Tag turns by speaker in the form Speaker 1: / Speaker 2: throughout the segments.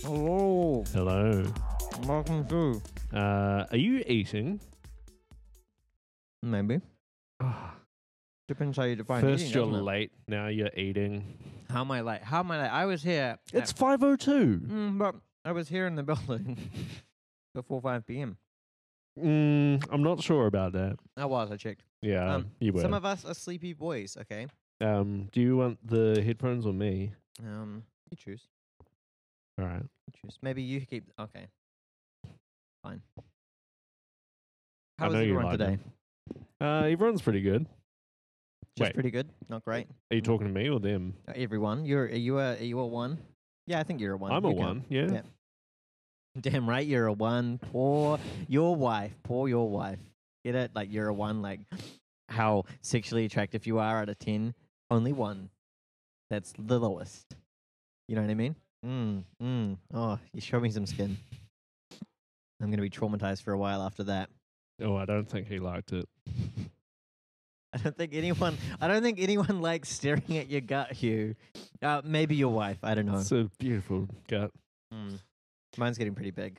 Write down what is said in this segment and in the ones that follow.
Speaker 1: Hello.
Speaker 2: Hello.
Speaker 1: Welcome to.
Speaker 2: Are you eating?
Speaker 1: Maybe.
Speaker 2: Oh,
Speaker 1: Depends how you define
Speaker 2: first
Speaker 1: eating,
Speaker 2: you're
Speaker 1: doesn't it?
Speaker 2: late, now you're eating.
Speaker 1: How am I late? I was here.
Speaker 2: It's 5:02.
Speaker 1: But I was here in the building before 5 p.m.
Speaker 2: I'm not sure about that.
Speaker 1: I checked.
Speaker 2: Yeah, you were.
Speaker 1: Some of us are sleepy boys, okay?
Speaker 2: Do you want the headphones or me?
Speaker 1: You choose.
Speaker 2: All right.
Speaker 1: You choose. Maybe you keep. Okay. Fine.
Speaker 2: I
Speaker 1: How was
Speaker 2: know you
Speaker 1: everyone
Speaker 2: like
Speaker 1: today?
Speaker 2: Everyone's pretty good.
Speaker 1: Just
Speaker 2: Wait.
Speaker 1: pretty good. Not great.
Speaker 2: Are you talking to me or them?
Speaker 1: Everyone. Are you a one? Yeah, I think you're a one.
Speaker 2: I'm a
Speaker 1: You can-
Speaker 2: one. Yeah.
Speaker 1: Yeah. Damn right, you're a one. Poor your wife. Get it? Like you're a one. Like how sexually attractive you are out of 10. Only one. That's the lowest. You know what I mean? Oh, you show me some skin. I'm gonna be traumatized for a while after that.
Speaker 2: Oh, I don't think he liked it.
Speaker 1: I don't think anyone likes staring at your gut, Hugh. Maybe your wife. I don't know.
Speaker 2: It's a beautiful gut.
Speaker 1: Mine's getting pretty big.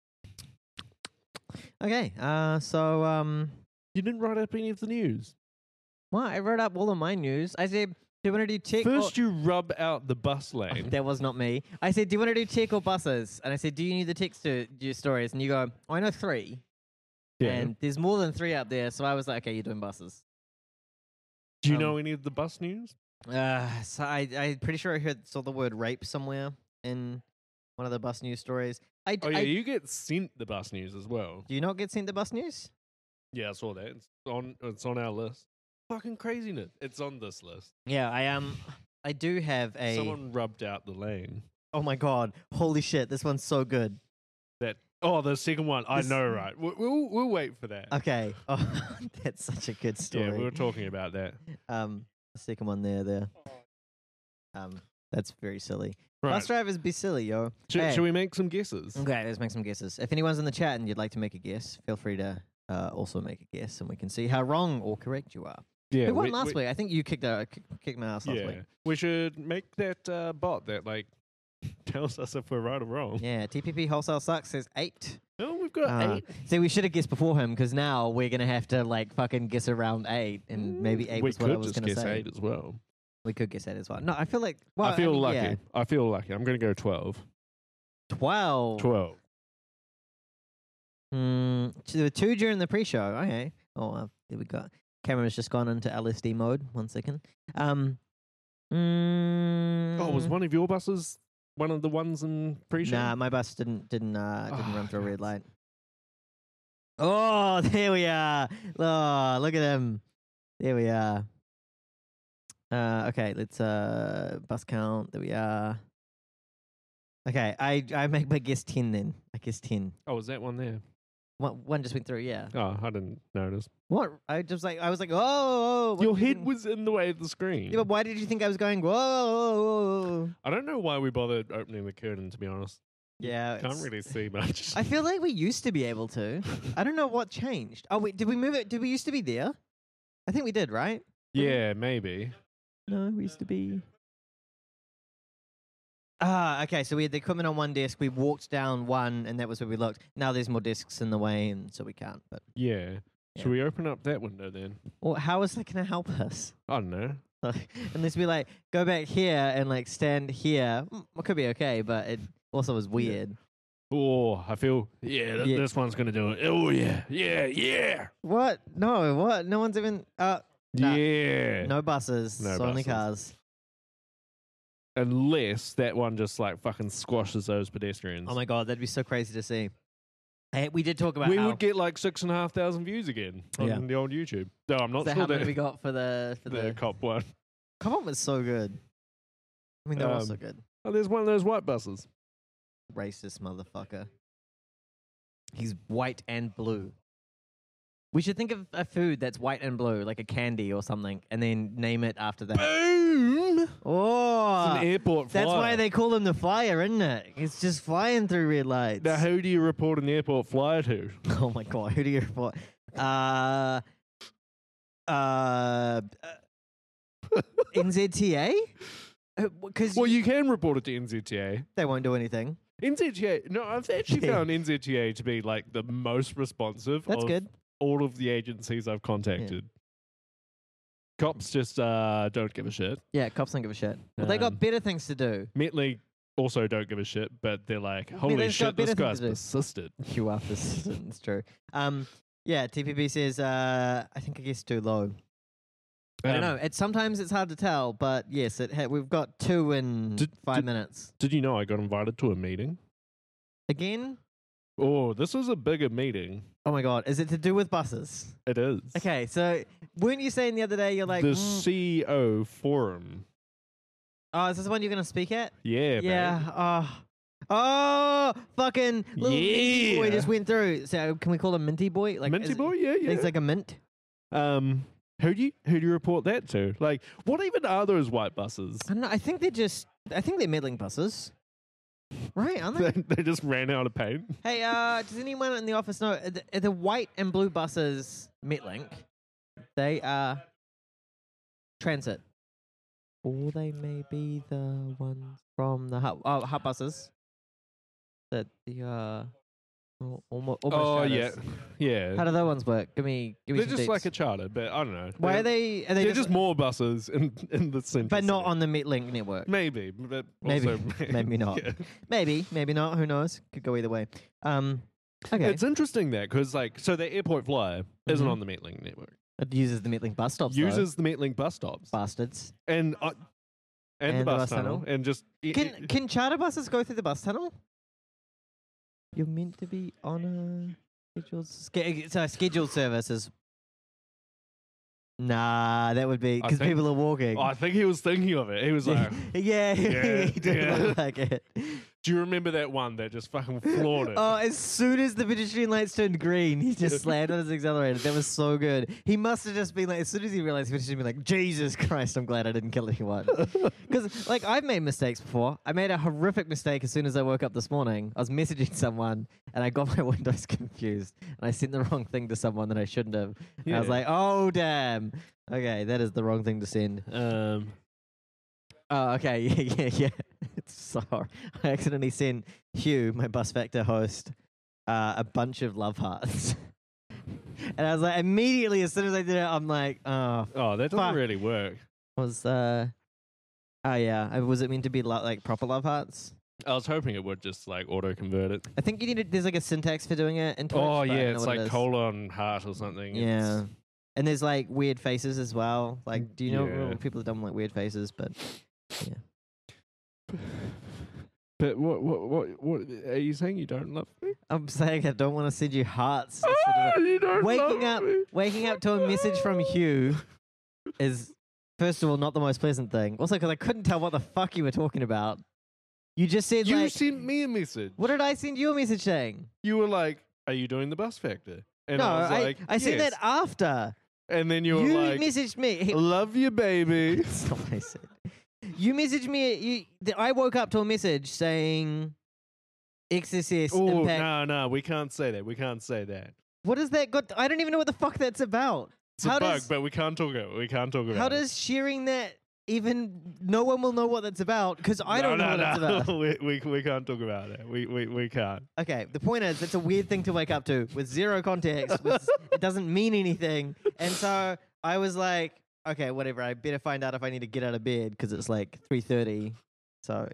Speaker 1: Okay, so
Speaker 2: You didn't write up any of the news.
Speaker 1: well, I wrote up all of my news. I said, do you want to do tech?
Speaker 2: First, you rub out the bus lane.
Speaker 1: That was not me. I said, do you want to do tech or buses? And I said, do you need the text to your stories? And you go, I know 3.
Speaker 2: Yeah.
Speaker 1: And there's more than 3 out there. So I was like, okay, you're doing buses.
Speaker 2: Do you know any of the bus news?
Speaker 1: So I'm pretty sure I saw the word rape somewhere in one of the bus news stories.
Speaker 2: Oh yeah, you get sent the bus news as well.
Speaker 1: Do you not get sent the bus news?
Speaker 2: Yeah, I saw that. It's on our list. Fucking craziness. It's on this list.
Speaker 1: Yeah, I do have a.
Speaker 2: Someone rubbed out the lane.
Speaker 1: Oh my god! Holy shit! This one's so good.
Speaker 2: The second one. I know, right? We'll wait for that.
Speaker 1: Okay. Oh, that's such a good story.
Speaker 2: Yeah, we were talking about that.
Speaker 1: The second one there. That's very silly.
Speaker 2: Right.
Speaker 1: Bus drivers be silly, yo.
Speaker 2: Should we make some guesses?
Speaker 1: Okay, let's make some guesses. If anyone's in the chat and you'd like to make a guess, feel free to also make a guess, and we can see how wrong or correct you are.
Speaker 2: Yeah.
Speaker 1: Who won last week? I think you kicked my ass last week.
Speaker 2: We should make that bot that tells us if we're right or wrong.
Speaker 1: Yeah, TPP Wholesale Sucks says 8.
Speaker 2: Oh, we've got 8.
Speaker 1: See, we should have guessed before him because now we're going to have to fucking guess around 8 and maybe 8 was what I was going to say.
Speaker 2: We could just guess 8 as well.
Speaker 1: We could guess 8 as well. No, I feel like... Well,
Speaker 2: I feel lucky.
Speaker 1: Yeah.
Speaker 2: I feel lucky. I'm going to go 12.
Speaker 1: 12.
Speaker 2: 12.
Speaker 1: So there were 2 during the pre-show. Okay. Oh, there we go. Camera's just gone into LSD mode. 1 second.
Speaker 2: Was one of your buses one of the ones in pre-show?
Speaker 1: Nah, my bus didn't run through a red light. Oh, there we are. Oh, look at him. There we are. Okay, let's bus count. There we are. Okay, I make my guess 10 then. I guess 10.
Speaker 2: Oh, was that one there?
Speaker 1: One just went through, yeah.
Speaker 2: Oh, I didn't notice.
Speaker 1: What? I was like, oh.
Speaker 2: Your head was in the way of the screen.
Speaker 1: Yeah, but why did you think I was going, whoa?
Speaker 2: I don't know why we bothered opening the curtain, to be honest.
Speaker 1: Yeah.
Speaker 2: Can't really see much.
Speaker 1: I feel like we used to be able to. I don't know what changed. Oh, wait, did we move it? Did we used to be there? I think we did, right?
Speaker 2: Yeah, maybe.
Speaker 1: No, we used to be... okay, so we had the equipment on one desk, we walked down one, and that was where we looked. Now there's more desks in the way, and so we can't, but...
Speaker 2: Yeah.
Speaker 1: Yeah.
Speaker 2: Should we open up that window then?
Speaker 1: Well, how is that going to help us?
Speaker 2: I don't know.
Speaker 1: Unless we, go back here and, stand here. It could be okay, but it also was weird.
Speaker 2: Oh, I feel... Yeah,
Speaker 1: Yeah.
Speaker 2: this one's going to do it. Oh, yeah. Yeah.
Speaker 1: What? No, what? No one's even... Nah.
Speaker 2: Yeah.
Speaker 1: No buses.
Speaker 2: No
Speaker 1: So only
Speaker 2: buses.
Speaker 1: cars.
Speaker 2: Unless that one just, fucking squashes those pedestrians.
Speaker 1: Oh, my God. That'd be so crazy to see. Hey, we did talk about
Speaker 2: we
Speaker 1: how...
Speaker 2: would get 6,500 views again on
Speaker 1: Yeah.
Speaker 2: the old YouTube. No, I'm not
Speaker 1: Is that
Speaker 2: sure
Speaker 1: how many
Speaker 2: that
Speaker 1: we got for the
Speaker 2: cop one.
Speaker 1: Come on was so good. I mean, that was so good.
Speaker 2: Oh, there's one of those white buses.
Speaker 1: Racist motherfucker. He's white and blue. We should think of a food that's white and blue, like a candy or something, and then name it after that.
Speaker 2: Boom!
Speaker 1: Oh,
Speaker 2: It's an airport flyer.
Speaker 1: that's why they call him the flyer, isn't it? It's just flying through red lights.
Speaker 2: Now, who do you report an airport flyer to?
Speaker 1: Oh my God, who do you report? NZTA? Because
Speaker 2: Well, you can report it to NZTA.
Speaker 1: they won't do anything.
Speaker 2: NZTA. No, I've actually
Speaker 1: Yeah.
Speaker 2: found NZTA to be like the most responsive.
Speaker 1: That's
Speaker 2: of
Speaker 1: good.
Speaker 2: all of the agencies I've contacted. Cops just don't give a shit.
Speaker 1: Yeah, cops don't give a shit. Well, they got
Speaker 2: Um,
Speaker 1: better things to do.
Speaker 2: Metley also don't give a shit, but they're like,
Speaker 1: Well,
Speaker 2: holy
Speaker 1: Metley's got
Speaker 2: shit, this
Speaker 1: better things
Speaker 2: guy's
Speaker 1: to do.
Speaker 2: persisted.
Speaker 1: You are persistent. It's true. Yeah, TPP says, I guess too low. I don't know. Sometimes it's hard to tell, but yes, we've got 2 in 5 minutes.
Speaker 2: Did you know I got invited to a meeting?
Speaker 1: Again?
Speaker 2: Oh, this was a bigger meeting.
Speaker 1: Oh my god, is it to do with buses?
Speaker 2: It is.
Speaker 1: Okay, so weren't you saying the other day you're like,
Speaker 2: The CEO forum.
Speaker 1: oh, is this the one you're going to speak at?
Speaker 2: Yeah,
Speaker 1: Yeah. Oh, fucking little Minty boy
Speaker 2: Yeah.
Speaker 1: just went through. So can we call him Minty boy? Like
Speaker 2: Minty boy, yeah, yeah.
Speaker 1: Things like a mint.
Speaker 2: Who do you report that to? Like, what even are those white buses?
Speaker 1: I don't know. I think they're meddling buses. Right, aren't they?
Speaker 2: They just ran out of paint.
Speaker 1: Hey, does anyone in the office know are the white and blue buses Metlink? They are transit, or they may be the ones from the hut buses. That the almost.
Speaker 2: Oh yeah,
Speaker 1: charters.
Speaker 2: yeah.
Speaker 1: How do those ones work? Give me.
Speaker 2: They're
Speaker 1: some
Speaker 2: just
Speaker 1: deets.
Speaker 2: like a charter, but I don't know.
Speaker 1: Why are they? Are they
Speaker 2: They're just more buses in the centre.
Speaker 1: but not
Speaker 2: city.
Speaker 1: on the Metlink network.
Speaker 2: Maybe, but
Speaker 1: Maybe,
Speaker 2: also,
Speaker 1: maybe not.
Speaker 2: Yeah.
Speaker 1: Maybe not. Who knows? Could go either way. Okay.
Speaker 2: It's interesting that because so the airport flyer isn't
Speaker 1: Mhm.
Speaker 2: on the Metlink network.
Speaker 1: It uses the Metlink bus stops.
Speaker 2: Uses the Metlink bus stops
Speaker 1: though. Bastards.
Speaker 2: and the bus tunnel and just
Speaker 1: Can charter buses go through the bus tunnel? You're meant to be on a scheduled services. Nah, that would be
Speaker 2: I
Speaker 1: because
Speaker 2: think-
Speaker 1: people are walking.
Speaker 2: I think he was thinking of it. He was like,
Speaker 1: yeah,
Speaker 2: Yeah,
Speaker 1: he did
Speaker 2: yeah.
Speaker 1: look like it.
Speaker 2: "Do you remember that one that just fucking floored it?"
Speaker 1: Oh, as soon as the pedestrian lights turned green, he just slammed on his accelerator. That was so good. He must have just been like, as soon as he realized, he was just be like, Jesus Christ, I'm glad I didn't kill anyone. Because, like, I've made mistakes before. I made a horrific mistake as soon as I woke up this morning. I was messaging someone, and I got my windows confused, and I sent the wrong thing to someone that I shouldn't have. And I was
Speaker 2: Yeah.
Speaker 1: like, oh, damn. Okay, that is the wrong thing to send. Oh, okay, yeah. Sorry. I accidentally sent Hugh, my Bus Factor host, a bunch of love hearts. And I was like, immediately, as soon as I did it, I'm like, oh,
Speaker 2: Oh, that doesn't
Speaker 1: Fuck.
Speaker 2: really work.
Speaker 1: was, oh yeah, was it meant to be like proper love hearts?
Speaker 2: I was hoping it would just like auto convert it.
Speaker 1: I think there's like a syntax for doing it in Twitch.
Speaker 2: Oh
Speaker 1: but I don't
Speaker 2: yeah,
Speaker 1: know
Speaker 2: it's
Speaker 1: what it
Speaker 2: like
Speaker 1: is.
Speaker 2: colon heart or something.
Speaker 1: Yeah. And there's like weird faces as well. Like, do you know
Speaker 2: Yeah.
Speaker 1: people have done like weird faces? But
Speaker 2: But what are you saying? You don't love me?
Speaker 1: I'm saying I don't want to send you hearts.
Speaker 2: Oh, you don't
Speaker 1: Waking
Speaker 2: love
Speaker 1: up,
Speaker 2: me.
Speaker 1: waking up to a message from Hugh is, first of all, not the most pleasant thing. Also, because I couldn't tell what the fuck you were talking about. You just said
Speaker 2: You
Speaker 1: like,
Speaker 2: sent me a message.
Speaker 1: what did I send you a message saying?
Speaker 2: You were like, "Are you doing the bus factor?" And
Speaker 1: No,
Speaker 2: I was like,
Speaker 1: I sent
Speaker 2: "Yes."
Speaker 1: that after.
Speaker 2: And then you were
Speaker 1: You
Speaker 2: like,
Speaker 1: messaged me.
Speaker 2: "Love you, baby."
Speaker 1: That's not what I said. You messaged me. I woke up to a message saying XSS
Speaker 2: Oh
Speaker 1: impact.
Speaker 2: no, we can't say that. We can't say that.
Speaker 1: What is that got? I don't even know what the fuck that's about.
Speaker 2: It's a
Speaker 1: How
Speaker 2: bug,
Speaker 1: does-
Speaker 2: but we can't talk about it. We can't talk about
Speaker 1: How
Speaker 2: it.
Speaker 1: does sharing that even? No one will know what that's about because I don't know what it's about.
Speaker 2: we can't talk about it. We can't.
Speaker 1: Okay, the point is, it's a weird thing to wake up to with zero context. It doesn't mean anything. And so I was like, okay, whatever. I better find out if I need to get out of bed because it's like 3:30. So,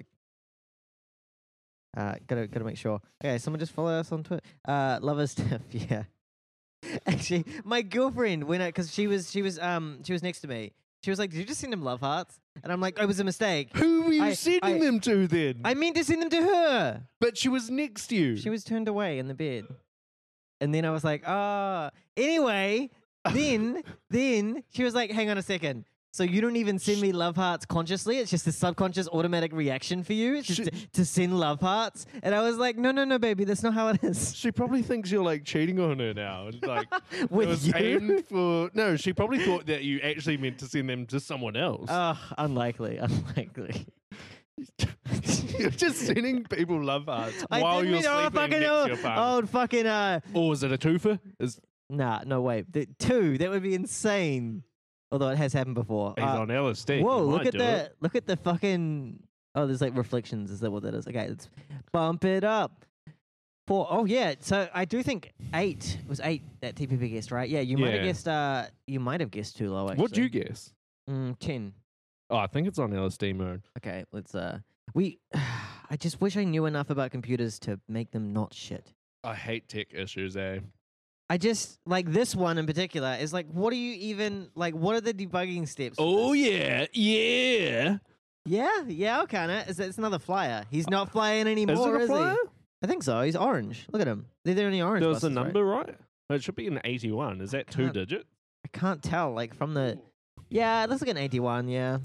Speaker 1: gotta make sure. Okay, someone just follow us on Twitter. Lovers stuff, yeah. Actually, my girlfriend went out because she was next to me. She was like, "Did you just send him love hearts?" And I'm like, "It was a mistake.
Speaker 2: Who were you
Speaker 1: I-
Speaker 2: sending them to then?
Speaker 1: I meant to send them to her."
Speaker 2: But she was next to you.
Speaker 1: She was turned away in the bed. And then I was like, anyway, then she was like, hang on a second. So you don't even send me love hearts consciously? It's just a subconscious automatic reaction for you? It's just to send love hearts? And I was like, no, baby, that's not how it is.
Speaker 2: She probably thinks you're like cheating on her now. And, like it
Speaker 1: With
Speaker 2: was
Speaker 1: you?
Speaker 2: aimed for no, she probably thought that you actually meant to send them to someone else.
Speaker 1: Unlikely.
Speaker 2: You're just sending people love hearts while
Speaker 1: didn't
Speaker 2: you're
Speaker 1: mean-
Speaker 2: sleeping next to your partner.
Speaker 1: Oh,
Speaker 2: Or is it a twofer?
Speaker 1: Nah, no way. Two, that would be insane. Although it has happened before.
Speaker 2: He's on LSD.
Speaker 1: Whoa,
Speaker 2: He
Speaker 1: look
Speaker 2: might
Speaker 1: at
Speaker 2: do it.
Speaker 1: Look at the fucking. Oh, there's like reflections. Is that what that is? Okay, let's bump it up. 4. Oh yeah. So I do think 8 was 8 that TPP guessed, right? Yeah, you might have
Speaker 2: Yeah.
Speaker 1: guessed. You might have guessed too low. Actually.
Speaker 2: What'd you guess?
Speaker 1: 10.
Speaker 2: Oh, I think it's on LSD mode.
Speaker 1: Okay, let's. We. I just wish I knew enough about computers to make them not shit.
Speaker 2: I hate tech issues, eh?
Speaker 1: I just like this one in particular is like, what are you even like? What are the debugging steps? for
Speaker 2: Oh
Speaker 1: this?
Speaker 2: yeah, yeah.
Speaker 1: Yeah, kinda. It's another flyer. He's not flying anymore,
Speaker 2: Is it a flyer?
Speaker 1: he? I think so. He's orange. Look at him. They're the only orange.
Speaker 2: There was the
Speaker 1: buses, right?
Speaker 2: number right? It should be an 81. Is that two
Speaker 1: can't-
Speaker 2: digit?
Speaker 1: I can't tell. Like from the. Yeah, it looks like an 81. Yeah.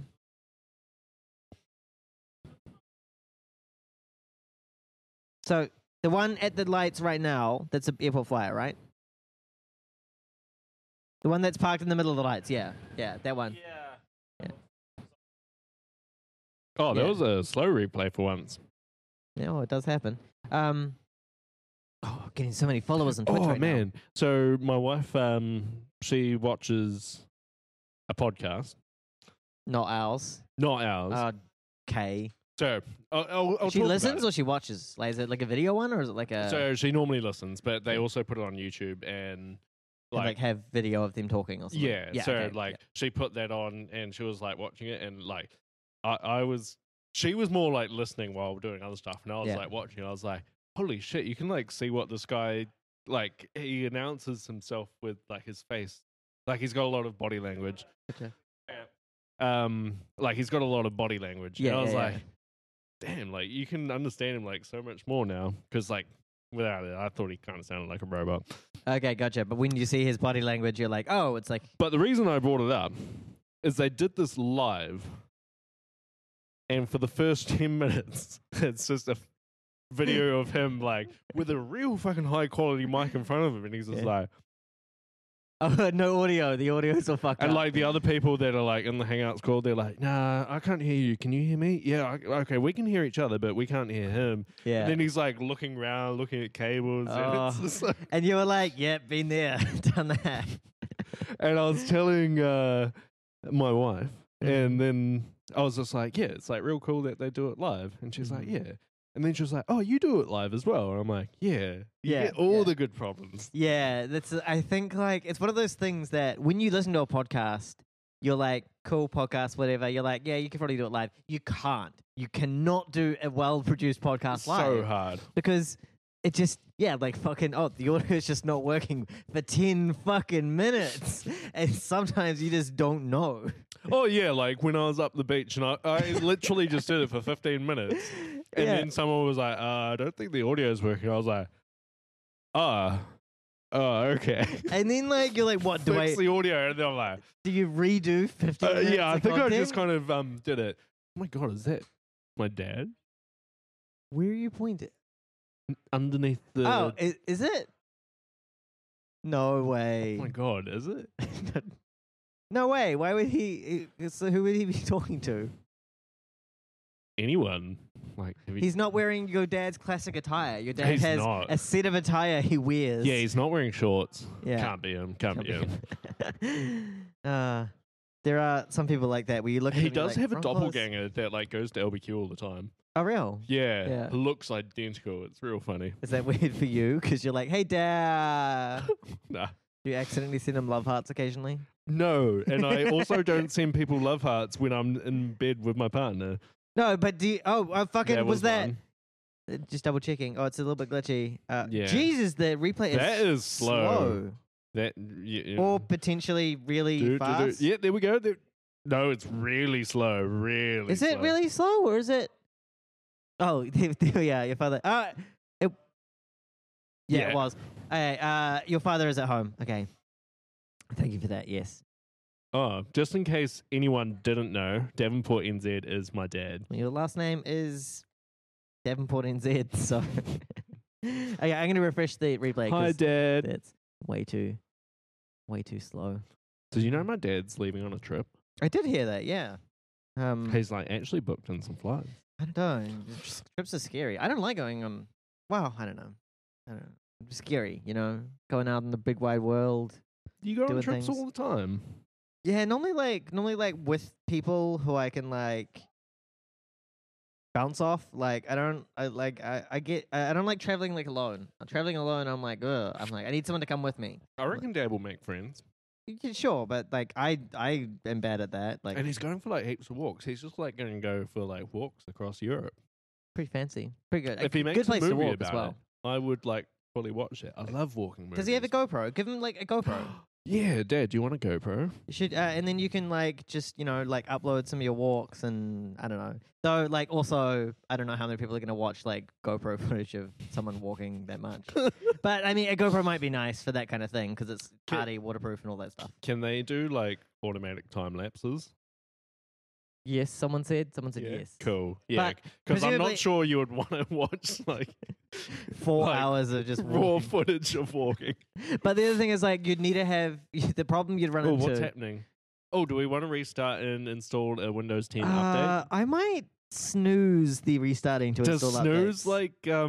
Speaker 1: So the one at the lights right now, that's an airport flyer, right? The one that's parked in the middle of the lights. Yeah, that one.
Speaker 2: Yeah. Oh, there
Speaker 1: Yeah.
Speaker 2: was a slow replay for once.
Speaker 1: Yeah, well, it does happen. Getting so many followers on Twitch
Speaker 2: Oh
Speaker 1: right now.
Speaker 2: man. So my wife, she watches a podcast,
Speaker 1: Not ours.
Speaker 2: not ours.
Speaker 1: Okay.
Speaker 2: So I'll
Speaker 1: She
Speaker 2: talk
Speaker 1: listens
Speaker 2: about
Speaker 1: or she watches? Like, is it like a video one or is it like a
Speaker 2: it. So she normally listens, but they also put it on YouTube and
Speaker 1: like have video of them talking or something?
Speaker 2: yeah. So
Speaker 1: okay,
Speaker 2: like she put that on and she was like watching it and like she was more like listening while doing other stuff and I was
Speaker 1: Yeah.
Speaker 2: like watching. I was like, holy shit! You can like see what this guy like. He announces himself with like his face, like he's got a lot of body language.
Speaker 1: Gotcha.
Speaker 2: Like he's got a lot of body language.
Speaker 1: Yeah,
Speaker 2: and I was
Speaker 1: yeah,
Speaker 2: like, damn, like you can understand him like so much more now because like without it, I thought he kind of sounded like a robot.
Speaker 1: Okay, gotcha. But when you see his body language, you're like, oh, it's like
Speaker 2: But the reason I brought it up is they did this live, and for the first 10 minutes, it's just a video of him like with a real fucking high quality mic in front of him, and he's just
Speaker 1: Yeah.
Speaker 2: like,
Speaker 1: oh, no audio. The audio's all fucked
Speaker 2: and
Speaker 1: up.
Speaker 2: like the other people that are like in the Hangouts call, they're like, nah, I can't hear you. Can you hear me? Yeah, okay, we can hear each other, but we can't hear him.
Speaker 1: yeah.
Speaker 2: And then he's like looking around, looking at cables, and it's
Speaker 1: Oh.
Speaker 2: just like,
Speaker 1: And you were like, yep, been there, done that.
Speaker 2: and I was telling my wife,
Speaker 1: Mm.
Speaker 2: and then I was just like, yeah, it's like real cool that they do it live. And she's like,
Speaker 1: Mhm.
Speaker 2: yeah. And then she was like, oh, you do it live as well. And I'm like, yeah. You
Speaker 1: Yeah,
Speaker 2: get all
Speaker 1: yeah.
Speaker 2: the good problems.
Speaker 1: Yeah, I think like it's one of those things that when you listen to a podcast, you're like, cool podcast, whatever. You're like, yeah, you can probably do it live. You can't. You cannot do a well-produced podcast live.
Speaker 2: So hard.
Speaker 1: Because it just, yeah, like fucking, the audio is just not working for 10 fucking minutes. And sometimes you just don't know.
Speaker 2: Oh, yeah. Like when I was up the beach and I literally just did it for 15 minutes. And
Speaker 1: Yeah.
Speaker 2: then someone was like, I don't think the audio is working. I was like, oh, okay.
Speaker 1: And then like, you're like, what,
Speaker 2: Fix the audio. And then I'm like,
Speaker 1: do you redo 15 minutes
Speaker 2: yeah, I
Speaker 1: of
Speaker 2: think I
Speaker 1: content?
Speaker 2: just kind of did it. Oh my God, is that my dad?
Speaker 1: Where are you pointed?
Speaker 2: Underneath the.
Speaker 1: Oh, is it? No way.
Speaker 2: Oh my God, is it?
Speaker 1: No way. Why would he? So who would he be talking to?
Speaker 2: Anyone? Like, have you-
Speaker 1: He's not wearing your dad's classic attire. Your dad
Speaker 2: He's
Speaker 1: has
Speaker 2: not.
Speaker 1: a set of attire he wears.
Speaker 2: yeah, he's not wearing shorts.
Speaker 1: Yeah.
Speaker 2: Can't be him. Can't be him.
Speaker 1: There are some people like that where you look at
Speaker 2: He
Speaker 1: them, you're
Speaker 2: does
Speaker 1: like,
Speaker 2: have a
Speaker 1: "Front clothes?"
Speaker 2: doppelganger that like goes to LBQ all the time.
Speaker 1: Oh, real?
Speaker 2: Yeah,
Speaker 1: Yeah.
Speaker 2: looks identical. It's real funny.
Speaker 1: Is that weird for you? Because you're like, hey, dad.
Speaker 2: Nah.
Speaker 1: Do you accidentally send him love hearts occasionally?
Speaker 2: No, and I also don't send people love hearts when I'm in bed with my partner.
Speaker 1: No, but do you, fucking,
Speaker 2: There
Speaker 1: was that?
Speaker 2: one.
Speaker 1: Just double checking. Oh, it's a little bit glitchy.
Speaker 2: Yeah.
Speaker 1: Jesus, the replay
Speaker 2: That
Speaker 1: is
Speaker 2: is slow. That yeah,
Speaker 1: Or potentially really fast.
Speaker 2: Yeah, there we go. No, it's really slow. Really.
Speaker 1: Is it
Speaker 2: slow.
Speaker 1: really slow or is it? Oh, yeah, your father. It
Speaker 2: Yeah.
Speaker 1: was. Okay, your father is at home. Okay. Thank you for that. Yes.
Speaker 2: Oh, just in case anyone didn't know, Davenport NZ is my dad.
Speaker 1: Your last name is Davenport NZ. So, okay, I'm going to refresh the replay.
Speaker 2: Hi,
Speaker 1: 'cause
Speaker 2: Dad.
Speaker 1: That's way too slow.
Speaker 2: Did you know my dad's leaving on a trip?
Speaker 1: I did hear that. Yeah.
Speaker 2: He's like actually booked in some flights.
Speaker 1: I don't know. Trips are scary. I don't like going on. Well, I don't know. It's scary, going out in the big wide world.
Speaker 2: You go on
Speaker 1: Doing
Speaker 2: trips
Speaker 1: things.
Speaker 2: all the time.
Speaker 1: Yeah, normally like with people who I can like bounce off. Like I don't I don't like traveling like alone. Traveling alone, I'm like, ugh. I'm like, I need someone to come with me.
Speaker 2: I reckon Dad will make friends.
Speaker 1: Yeah, sure, but like I am bad at that. Like
Speaker 2: And he's going for like heaps of walks. He's just like going to go for like walks across Europe.
Speaker 1: pretty fancy, pretty good.
Speaker 2: If he makes
Speaker 1: good place
Speaker 2: a
Speaker 1: to
Speaker 2: movie
Speaker 1: walk
Speaker 2: about
Speaker 1: as well.
Speaker 2: it, I would like fully watch it. I love walking movies.
Speaker 1: Does he have a GoPro? Give him like a GoPro.
Speaker 2: Yeah, Dad, do you want a GoPro?
Speaker 1: You should, and then you can like just like upload some of your walks and I don't know. So like also I don't know how many people are gonna watch like GoPro footage of someone walking that much. But I mean a GoPro might be nice for that kind of thing because it's hardy, waterproof, and all that stuff.
Speaker 2: Can they do like automatic time lapses?
Speaker 1: Yes, someone said yes.
Speaker 2: Cool. Yeah,
Speaker 1: But
Speaker 2: because I'm
Speaker 1: presumably-
Speaker 2: not sure you would want to watch like
Speaker 1: 4
Speaker 2: like,
Speaker 1: hours of just
Speaker 2: raw
Speaker 1: walking.
Speaker 2: footage of walking.
Speaker 1: But the other thing is like you'd need to have the problem you'd run
Speaker 2: Oh,
Speaker 1: into.
Speaker 2: what's happening? Oh, do we want to restart and install a Windows 10 update?
Speaker 1: I might snooze the restarting to
Speaker 2: Does
Speaker 1: install
Speaker 2: snooze
Speaker 1: updates.
Speaker 2: like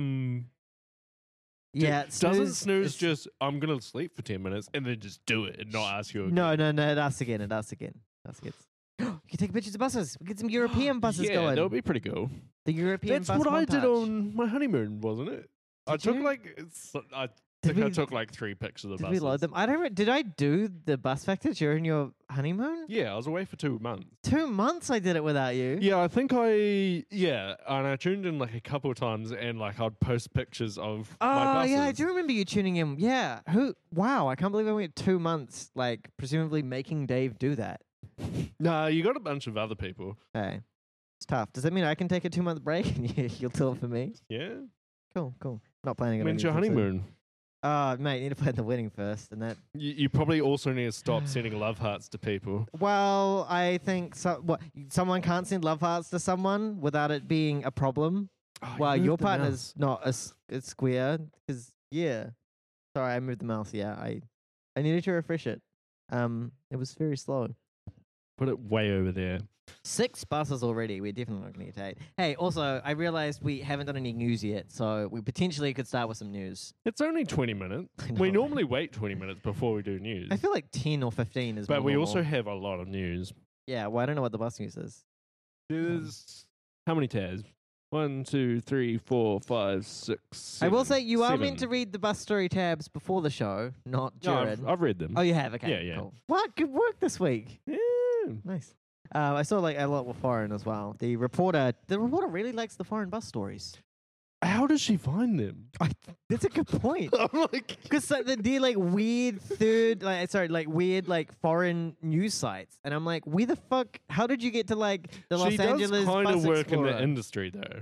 Speaker 1: Yeah,
Speaker 2: doesn't snooze
Speaker 1: is-
Speaker 2: just I'm gonna sleep for 10 minutes and then just do it and not ask you again?
Speaker 1: No, it asks again. It asks again. You can take pictures of buses. We get some European buses
Speaker 2: yeah,
Speaker 1: going.
Speaker 2: that would be pretty cool.
Speaker 1: The European
Speaker 2: That's
Speaker 1: bus
Speaker 2: what I did
Speaker 1: montage.
Speaker 2: on my honeymoon, wasn't it? I
Speaker 1: Did
Speaker 2: took
Speaker 1: you?
Speaker 2: I
Speaker 1: Did
Speaker 2: think I
Speaker 1: we-
Speaker 2: took like 3 pictures of
Speaker 1: Did
Speaker 2: buses.
Speaker 1: we load them? I don't. Did I do the bus factor during your honeymoon?
Speaker 2: Yeah, I was away for 2 months.
Speaker 1: 2 months I did it without you.
Speaker 2: Yeah, I think and I tuned in like a couple of times and like I'd post pictures of my
Speaker 1: Oh
Speaker 2: buses.
Speaker 1: yeah, I do remember you tuning in. Yeah. Wow, I can't believe I went 2 months, like presumably making Dave do that.
Speaker 2: Nah, you got a bunch of other people.
Speaker 1: Hey, it's tough. Does that mean I can take a 2-month break and you'll do it for me?
Speaker 2: Yeah.
Speaker 1: Cool. Not planning on
Speaker 2: When's your
Speaker 1: anything soon.
Speaker 2: honeymoon?
Speaker 1: Mate, you need to plan the wedding first, and that.
Speaker 2: You probably also need to stop sending love hearts to people.
Speaker 1: Well, I think someone can't send love hearts to someone without it being a problem.
Speaker 2: Oh,
Speaker 1: Well,
Speaker 2: you
Speaker 1: your
Speaker 2: moved the
Speaker 1: partner's
Speaker 2: mouse.
Speaker 1: not a square because Sorry, I moved the mouse. Yeah, I needed to refresh it. It was very slow.
Speaker 2: Put it way over there.
Speaker 1: 6 buses already. We're definitely not going to get 8. Hey, also, I realized we haven't done any news yet, so we potentially could start with some news.
Speaker 2: It's only 20 minutes.
Speaker 1: I
Speaker 2: We
Speaker 1: know.
Speaker 2: normally wait 20 minutes before we do news.
Speaker 1: I feel like 10 or 15 is.
Speaker 2: But
Speaker 1: more
Speaker 2: we
Speaker 1: normal.
Speaker 2: also have a lot of news.
Speaker 1: Yeah, well, I don't know what the bus news is.
Speaker 2: There's how many tabs? 1, 2, 3, 4, 5, 6.
Speaker 1: I will
Speaker 2: 7,
Speaker 1: say you are
Speaker 2: 7.
Speaker 1: meant to read the bus story tabs before the show, not
Speaker 2: No,
Speaker 1: during.
Speaker 2: I've read them.
Speaker 1: Oh, you have? Okay.
Speaker 2: Yeah, yeah.
Speaker 1: Cool. What? Good work this week.
Speaker 2: Yeah.
Speaker 1: Nice. I saw like a lot were foreign as well. The reporter really likes the foreign bus stories.
Speaker 2: How does she find them?
Speaker 1: That's a good point.
Speaker 2: I'm like,
Speaker 1: Because they're like weird weird like foreign news sites, and I'm like, where the fuck? How did you get to like the Los
Speaker 2: she
Speaker 1: Angeles
Speaker 2: does kind
Speaker 1: bus
Speaker 2: of work
Speaker 1: Explorer?
Speaker 2: in the industry though.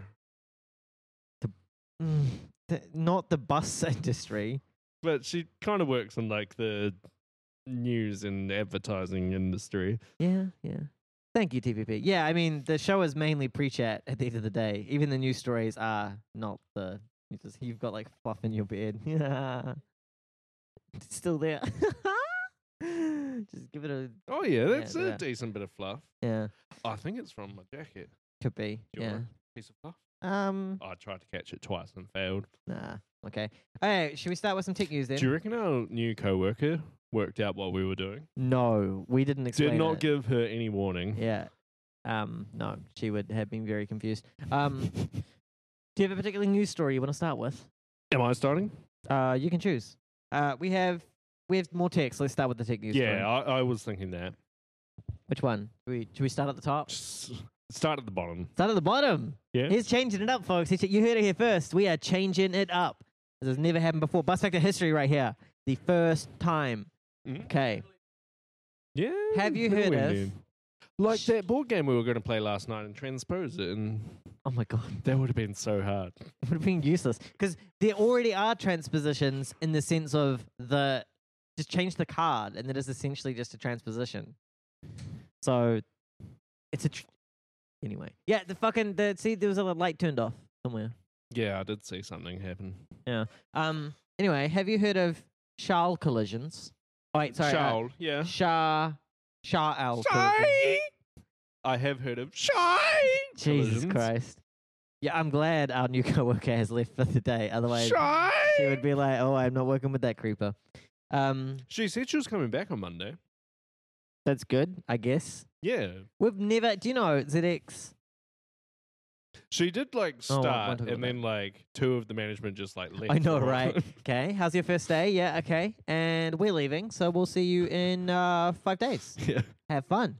Speaker 1: Not the bus industry.
Speaker 2: But she kind of works in like the news and advertising industry.
Speaker 1: Yeah. Thank you, TPP. Yeah, I mean the show is mainly pre-chat at the end of the day. Even the news stories are not the. You've got like fluff in your beard. Yeah, it's still there. Just give it a
Speaker 2: Oh yeah, that's a
Speaker 1: yeah.
Speaker 2: decent bit of fluff.
Speaker 1: yeah.
Speaker 2: I think it's from my jacket.
Speaker 1: Could be.
Speaker 2: Do you
Speaker 1: Yeah.
Speaker 2: want a piece of fluff? I tried to catch it twice and failed.
Speaker 1: Nah. Okay. Hey, should we start with some tech news then?
Speaker 2: Do you reckon our new coworker worked out what we were doing?
Speaker 1: No, we didn't explain
Speaker 2: Did not
Speaker 1: it.
Speaker 2: give her any warning.
Speaker 1: Yeah. No, she would have been very confused. Do you have a particular news story you want to start with?
Speaker 2: Am I starting?
Speaker 1: You can choose. We have more text. Let's start with the tech news story.
Speaker 2: Yeah, I was thinking that.
Speaker 1: Which one? Should we start at the top?
Speaker 2: Start at the bottom.
Speaker 1: Start at the bottom.
Speaker 2: Yeah.
Speaker 1: He's changing it up, folks. You heard it here first. We are changing it up. This has never happened before. Bus Factor history right here. The first time.
Speaker 2: Mm.
Speaker 1: Okay.
Speaker 2: Yeah.
Speaker 1: Have you
Speaker 2: pretty
Speaker 1: heard of-
Speaker 2: windy. Like that board game we were going to play last night and transpose it, and
Speaker 1: Oh my God.
Speaker 2: that would have been so hard.
Speaker 1: It would have been useless because there already are transpositions in the sense of just change the card and that is essentially just a transposition. So it's anyway. Yeah, see there was a light turned off somewhere.
Speaker 2: Yeah, I did see something happen.
Speaker 1: Anyway, have you heard of Charles collisions? Oh, wait, sorry.
Speaker 2: Charles, yeah.
Speaker 1: Charles collisions.
Speaker 2: I have heard of Shy.
Speaker 1: Jesus
Speaker 2: collisions.
Speaker 1: Christ. Yeah, I'm glad our new coworker has left for the day. Otherwise,
Speaker 2: Shy.
Speaker 1: she would be like, "Oh, I'm not working with that creeper."
Speaker 2: She said she was coming back on Monday.
Speaker 1: That's good, I guess.
Speaker 2: Yeah.
Speaker 1: We've never. Do you know ZX?
Speaker 2: She did like
Speaker 1: Oh, won't
Speaker 2: start,
Speaker 1: talk
Speaker 2: and
Speaker 1: about
Speaker 2: then like two of the management just like left.
Speaker 1: I know,
Speaker 2: or-
Speaker 1: right? Okay, how's your first day? Yeah, okay. And we're leaving, so we'll see you in 5 days.
Speaker 2: Yeah.
Speaker 1: Have fun.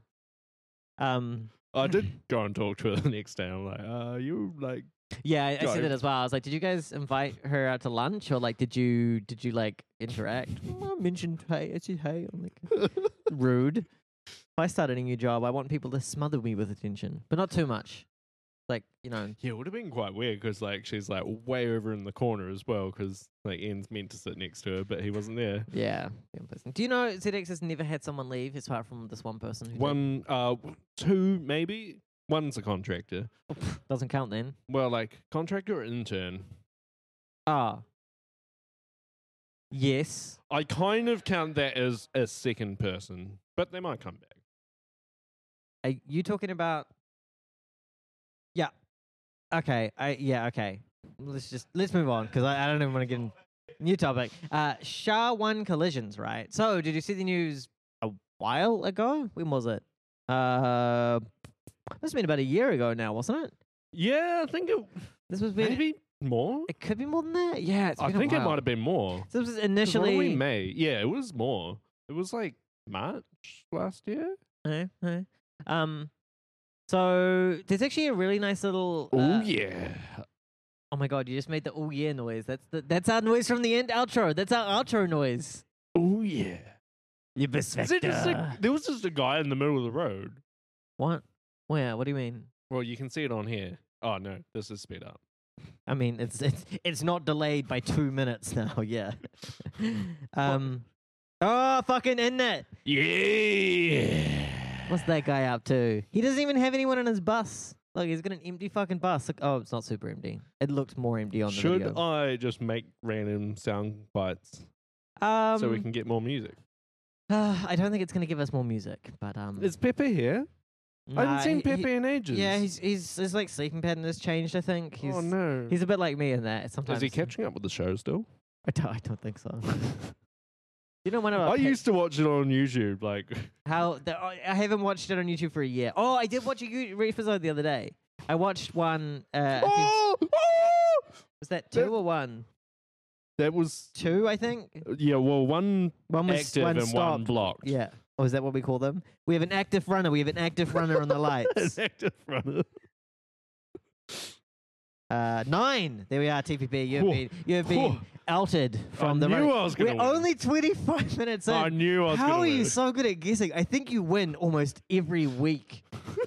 Speaker 2: I did go and talk to her the next day. I'm like, you like,
Speaker 1: Yeah, I
Speaker 2: Go.
Speaker 1: said that as well. I was like, did you guys invite her out to lunch, or like, did you like interact? I mentioned hey, I said hey. I'm like, rude. If I started a new job, I want people to smother me with attention, but not too much. Like, you know.
Speaker 2: yeah, it would have been quite weird because like she's like way over in the corner as well because like Ian's meant to sit next to her, but he wasn't there.
Speaker 1: Yeah. Do you know ZX has never had someone leave apart from this one person? Who
Speaker 2: One, two, maybe. One's a contractor.
Speaker 1: did? Doesn't count then.
Speaker 2: Well, like contractor or intern.
Speaker 1: Ah. Yes.
Speaker 2: I kind of count that as a second person, but they might come back.
Speaker 1: Are you talking about? Yeah. Okay. Okay. Let's move on because I don't even want to get in. New topic. SHA-1 collisions, right? So, did you see the news a while ago? When was it? This has been about a year ago now, wasn't it?
Speaker 2: Yeah, I think it
Speaker 1: This was been,
Speaker 2: maybe more.
Speaker 1: It could be more than that. Yeah, it's
Speaker 2: I
Speaker 1: been
Speaker 2: think
Speaker 1: a
Speaker 2: it
Speaker 1: while.
Speaker 2: might have been more.
Speaker 1: So this was
Speaker 2: 'Cause what are we,
Speaker 1: initially.
Speaker 2: May? Yeah, it was more. It was like March last year.
Speaker 1: So there's actually a really nice little.
Speaker 2: Oh yeah.
Speaker 1: Oh my god! You just made the oh yeah noise. That's our noise from the end outro. That's our outro noise.
Speaker 2: Oh yeah.
Speaker 1: You
Speaker 2: Is it just there was just a guy in the middle of the road.
Speaker 1: What? Where? What do you mean?
Speaker 2: Well, you can see it on here. Oh no, this is sped up.
Speaker 1: I mean, it's not delayed by 2 minutes now. Yeah. Oh, fucking internet.
Speaker 2: Yeah.
Speaker 1: What's that guy up to? He doesn't even have anyone in his bus. Look, he's got an empty fucking bus. Look, oh, it's not super empty. It looked more empty on the
Speaker 2: Should
Speaker 1: video.
Speaker 2: I just make random sound bites so we can get more music?
Speaker 1: I don't think it's gonna give us more music, but
Speaker 2: Is Pepe here? I haven't
Speaker 1: nah,
Speaker 2: seen
Speaker 1: he-
Speaker 2: Pepe in ages.
Speaker 1: Yeah, his like sleeping pattern has changed. I think he's
Speaker 2: Oh no.
Speaker 1: he's a bit like me in that. Sometimes
Speaker 2: Is he catching up with the show still?
Speaker 1: I don't think so. You know, one of our
Speaker 2: I used to watch it on YouTube. Like,
Speaker 1: I haven't watched it on YouTube for a year. Oh, I did watch a episode the other day. I watched one. I think- was that 2 or 1?
Speaker 2: that was
Speaker 1: 2, I think.
Speaker 2: yeah. Well, one
Speaker 1: One was
Speaker 2: active
Speaker 1: one
Speaker 2: and one
Speaker 1: stopped.
Speaker 2: blocked.
Speaker 1: Yeah. Oh, is that what we call them? We have an active runner. We have an active runner on the lights.
Speaker 2: An active runner.
Speaker 1: 9. There we are. TPP. You have been
Speaker 2: Whoa.
Speaker 1: outed from the.
Speaker 2: knew
Speaker 1: run.
Speaker 2: I was gonna
Speaker 1: We're
Speaker 2: win.
Speaker 1: only 25 minutes in.
Speaker 2: I knew I was
Speaker 1: How
Speaker 2: gonna
Speaker 1: are you
Speaker 2: win.
Speaker 1: so good at guessing? I think you win almost every week.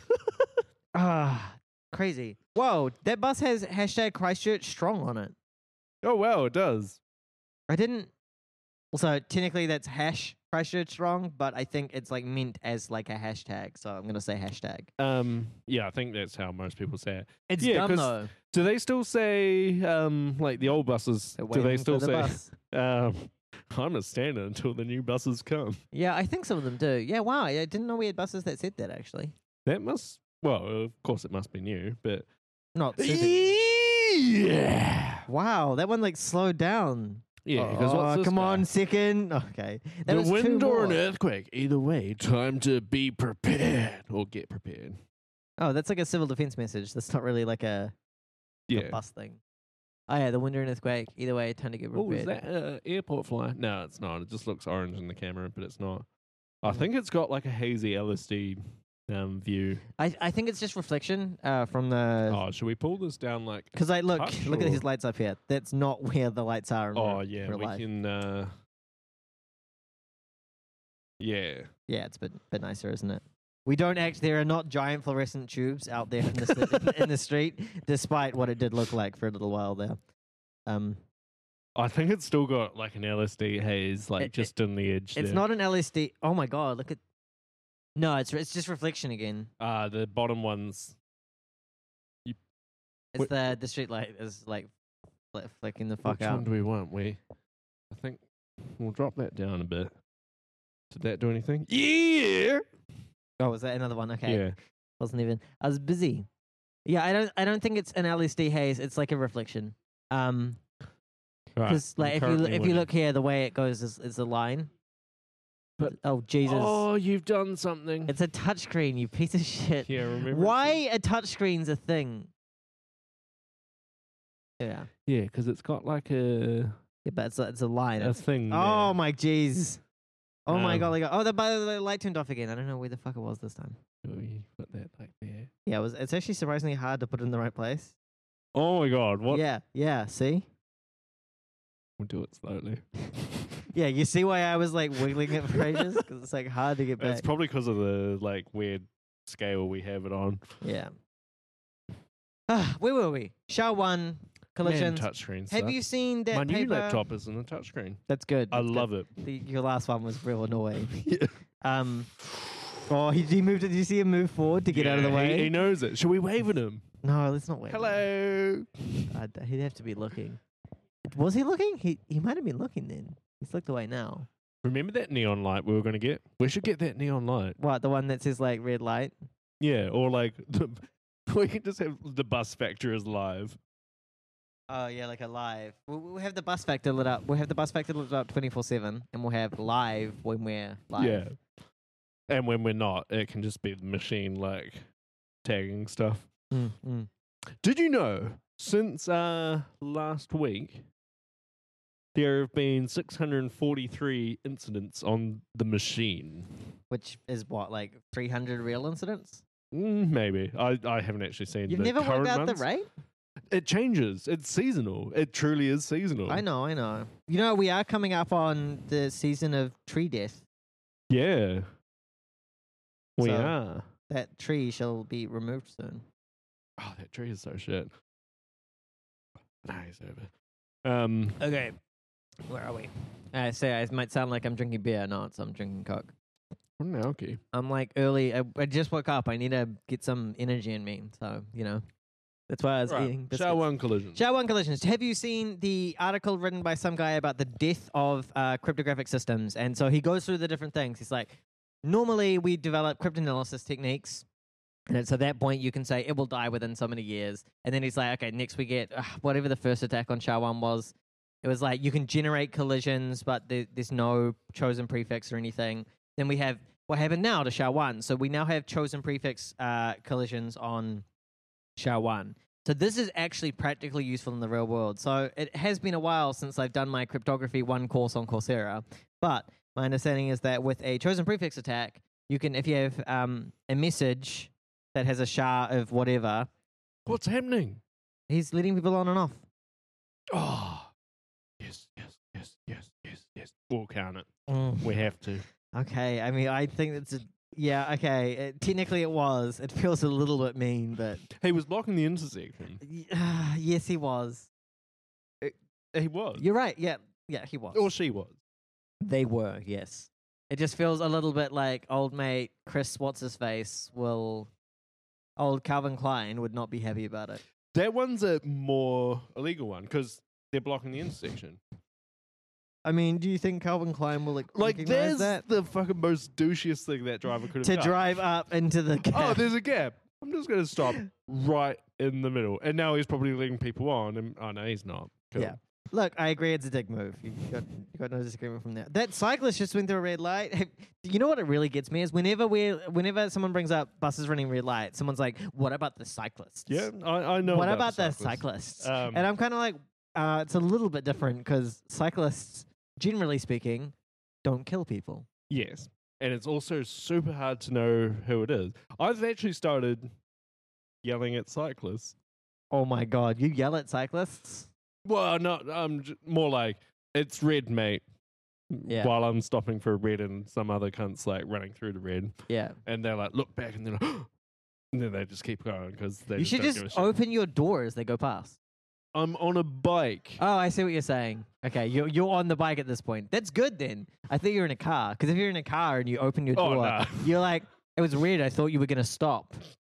Speaker 1: Crazy. Whoa, that bus has hashtag Christchurch strong on it.
Speaker 2: Oh wow, it does.
Speaker 1: I didn't. Also, technically that's hash Christchurch strong, but I think it's like meant as like a hashtag. So I'm gonna say hashtag.
Speaker 2: Yeah, I think that's how most people say it.
Speaker 1: It's
Speaker 2: Yeah,
Speaker 1: dumb
Speaker 2: 'cause
Speaker 1: though.
Speaker 2: Do they still say like the old buses?
Speaker 1: They're
Speaker 2: Do they
Speaker 1: waiting
Speaker 2: still
Speaker 1: for the
Speaker 2: say
Speaker 1: bus.
Speaker 2: I'm a standing until the new buses come?
Speaker 1: Yeah, I think some of them do. Yeah, wow. I didn't know we had buses that said that actually.
Speaker 2: That must. Well, of course it must be new, but
Speaker 1: Not super.
Speaker 2: yeah,
Speaker 1: Wow, that one like slowed down.
Speaker 2: yeah. Because
Speaker 1: Oh,
Speaker 2: what's this
Speaker 1: come
Speaker 2: guy?
Speaker 1: on, second. Okay, that
Speaker 2: The
Speaker 1: was 2
Speaker 2: wind or an
Speaker 1: more.
Speaker 2: earthquake. Either way, time to be prepared or get prepared.
Speaker 1: Oh, that's like a civil defense message. That's not really like a
Speaker 2: Yeah.
Speaker 1: bus thing. Oh yeah, the wind or an earthquake. Either way, time to get
Speaker 2: Oh,
Speaker 1: prepared.
Speaker 2: is that airport fly? No, it's not. It just looks orange in the camera, but it's not. I think it's got like a hazy LSD view.
Speaker 1: I think it's just reflection from the.
Speaker 2: Oh, should we pull this down like?
Speaker 1: Because I look
Speaker 2: touch
Speaker 1: at
Speaker 2: or-
Speaker 1: these lights up here. That's not where the lights are. In
Speaker 2: Oh
Speaker 1: real,
Speaker 2: yeah,
Speaker 1: real
Speaker 2: we
Speaker 1: life.
Speaker 2: can. Yeah.
Speaker 1: Yeah, it's a bit nicer, isn't it? We don't act. There are not giant fluorescent tubes out there in the in the street, despite what it did look like for a little while there.
Speaker 2: I think it's still got like an LSD haze, like
Speaker 1: It-
Speaker 2: just on the edge.
Speaker 1: It's
Speaker 2: there.
Speaker 1: not an LSD. Oh my god! Look at. No, it's just reflection again.
Speaker 2: The bottom ones.
Speaker 1: It's
Speaker 2: Wait.
Speaker 1: the street light is like flicking the fuck
Speaker 2: Which
Speaker 1: out.
Speaker 2: one do we want? I think we'll drop that down a bit. Did that do anything? Yeah.
Speaker 1: Oh, was that another one? Okay.
Speaker 2: Yeah.
Speaker 1: Wasn't even. I was busy. Yeah, I don't think it's an LSD haze. It's like a reflection.
Speaker 2: Right.
Speaker 1: Because like if you look here, the way it goes is a line.
Speaker 2: But-
Speaker 1: oh Jesus!
Speaker 2: Oh, you've done something.
Speaker 1: It's a touchscreen, you piece of shit.
Speaker 2: Yeah, remember.
Speaker 1: Why a touchscreen's a thing? Yeah.
Speaker 2: Yeah, because it's got like a
Speaker 1: Yeah, but it's a line.
Speaker 2: thing.
Speaker 1: Oh my jeez. Oh my
Speaker 2: Um,
Speaker 1: golly god. Oh, the light turned off again. I don't know where the fuck it was this time.
Speaker 2: there. We put that like there.
Speaker 1: Yeah, it's actually surprisingly hard to put it in the right place.
Speaker 2: Oh my god! What?
Speaker 1: Yeah, see?
Speaker 2: We'll do it slowly.
Speaker 1: Yeah, you see why I was like wiggling it for ages? Because it's like hard to get back.
Speaker 2: It's probably because of the like weird scale we have it on.
Speaker 1: Yeah. Where were we? Shao 1, collisions.
Speaker 2: Man, touchscreens.
Speaker 1: Have you seen that
Speaker 2: My new
Speaker 1: paper?
Speaker 2: laptop isn't a touchscreen.
Speaker 1: That's good.
Speaker 2: I
Speaker 1: that's
Speaker 2: love
Speaker 1: good.
Speaker 2: it.
Speaker 1: Your last one was real annoying.
Speaker 2: Yeah.
Speaker 1: Oh, he moved it. Did you see him move forward to get out of the way?
Speaker 2: He knows it. Should we wave at him?
Speaker 1: No, let's not wait.
Speaker 2: Hello.
Speaker 1: He'd have to be looking. Was he looking? He might have been looking then. He's looked away now.
Speaker 2: Remember that neon light we were going to get? We should get that neon light.
Speaker 1: What, the one that says like red light?
Speaker 2: Yeah, or like we can just have the bus factor as live.
Speaker 1: Oh yeah, like a live. We'll have the bus factor lit up. We'll have the bus factor lit up 24/7, and we'll have live when we're live.
Speaker 2: Yeah. And when we're not, it can just be the machine like tagging stuff.
Speaker 1: Mm.
Speaker 2: Did you know since last week there have been 643 incidents on the machine?
Speaker 1: Which is what, like 300 real incidents?
Speaker 2: Maybe. I haven't actually seen
Speaker 1: You've
Speaker 2: the
Speaker 1: never
Speaker 2: current
Speaker 1: worked out
Speaker 2: months.
Speaker 1: the rate?
Speaker 2: It changes. It's seasonal. It truly is seasonal.
Speaker 1: I know. You know, we are coming up on the season of tree death.
Speaker 2: Yeah. We
Speaker 1: So-
Speaker 2: are.
Speaker 1: That tree shall be removed soon.
Speaker 2: Oh, that tree is so shit. Nah, he's over.
Speaker 1: Okay. Where are we? I say it might sound like I'm drinking beer. No, I'm drinking Coke.
Speaker 2: Okay.
Speaker 1: I'm like early. I just woke up. I need to get some energy in me. So, that's why I was eating biscuits.
Speaker 2: Shao 1 collision.
Speaker 1: Shao 1 collisions. Have you seen the article written by some guy about the death of cryptographic systems? And so he goes through the different things. He's like, normally we develop cryptanalysis techniques. And it's at that point you can say it will die within so many years. And then he's like, okay, next we get whatever the first attack on Shao 1 was. It was like you can generate collisions, but there's no chosen prefix or anything. Then we have what happened now to Shao 1. So we now have chosen prefix collisions on Shao 1. So this is actually practically useful in the real world. So it has been a while since I've done my cryptography 1 course on Coursera. But my understanding is that with a chosen prefix attack, you can, if you have a message that has a SHA of whatever,
Speaker 2: What's happening?
Speaker 1: he's letting people on and off.
Speaker 2: Oh. Yes. We'll count it.
Speaker 1: Mm.
Speaker 2: We have to.
Speaker 1: Okay, I mean, I think it's yeah, okay. Technically it was. It feels a little bit mean, but
Speaker 2: He was blocking the intersection.
Speaker 1: yes, he was.
Speaker 2: He was.
Speaker 1: You're right. Yeah, he was.
Speaker 2: Or she was.
Speaker 1: They were, yes. It just feels a little bit like old mate Chris What's-His-Face old Calvin Klein would not be happy about it.
Speaker 2: That one's a more illegal one because they're blocking the intersection.
Speaker 1: I mean, do you think Calvin Klein will
Speaker 2: Like,
Speaker 1: recognize
Speaker 2: there's
Speaker 1: that?
Speaker 2: the fucking most douchiest thing that driver could have
Speaker 1: To
Speaker 2: done.
Speaker 1: drive up into the gap.
Speaker 2: Oh, there's a gap. I'm just going to stop right in the middle. And now he's probably leading people on. And oh, no, he's not. Cool.
Speaker 1: Yeah. Look, I agree it's a dick move. You got no disagreement from there. That cyclist just went through a red light. You know what it really gets me is whenever someone brings up buses running red light, someone's like, what about the cyclists?
Speaker 2: Yeah, I know.
Speaker 1: What
Speaker 2: about
Speaker 1: about the
Speaker 2: cyclists.
Speaker 1: cyclists? And I'm kind of like, it's a little bit different because cyclists, generally speaking, don't kill people.
Speaker 2: Yes. And it's also super hard to know who it is. I've actually started yelling at cyclists.
Speaker 1: Oh my God, you yell at cyclists?
Speaker 2: Well, not more like it's red, mate.
Speaker 1: Yeah.
Speaker 2: While I'm stopping for a red, and some other cunts like running through the red,
Speaker 1: Yeah.
Speaker 2: and they're like, look back, and they're like, and then they just keep going because they.
Speaker 1: You should
Speaker 2: don't give a
Speaker 1: just
Speaker 2: shit.
Speaker 1: open your door as they go past.
Speaker 2: I'm on a bike.
Speaker 1: Oh, I see what you're saying. Okay, you're on the bike at this point. That's good then. I think you're in a car because if you're in a car and you open your
Speaker 2: Oh,
Speaker 1: door,
Speaker 2: nah.
Speaker 1: you're like, it was weird. I thought you were gonna stop.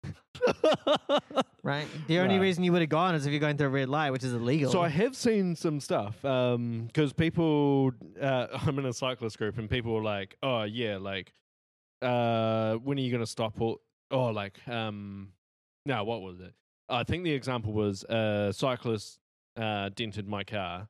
Speaker 1: Right? The only
Speaker 2: Right.
Speaker 1: reason you would have gone is if you're going through a red light, which is illegal.
Speaker 2: So I have seen some stuff because people. I'm in a cyclist group, and people were like, "Oh yeah, like, when are you going to stop?" Or like, no, what was it? I think the example was a cyclist dented my car.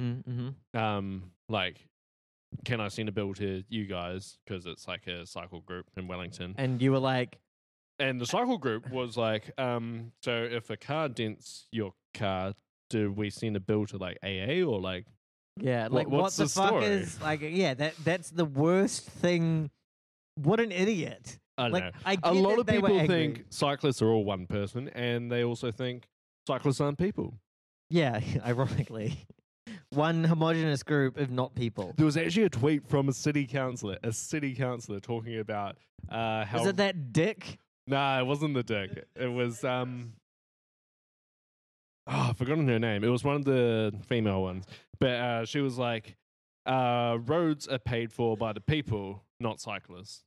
Speaker 2: Like, can I send a bill to you guys because it's like a cycle group in Wellington?
Speaker 1: And you were like,
Speaker 2: And the cycle group was like, so if a car dents your car, do we send a bill to like AA or like?
Speaker 1: Yeah, like what
Speaker 2: what's
Speaker 1: the
Speaker 2: the
Speaker 1: fuck
Speaker 2: story?
Speaker 1: is like? Yeah, that's the worst thing. What an idiot!
Speaker 2: I don't
Speaker 1: Like
Speaker 2: know.
Speaker 1: I
Speaker 2: A
Speaker 1: get
Speaker 2: lot
Speaker 1: that
Speaker 2: of
Speaker 1: they were
Speaker 2: people
Speaker 1: angry.
Speaker 2: think cyclists are all one person, and they also think cyclists aren't people.
Speaker 1: Yeah, ironically, one homogenous group of not people.
Speaker 2: There was actually a tweet from a city councillor talking about how.
Speaker 1: Was it that dick?
Speaker 2: Nah, it wasn't the dick. It was I've forgotten her name. It was one of the female ones, but she was like, "Roads are paid for by the people, not cyclists."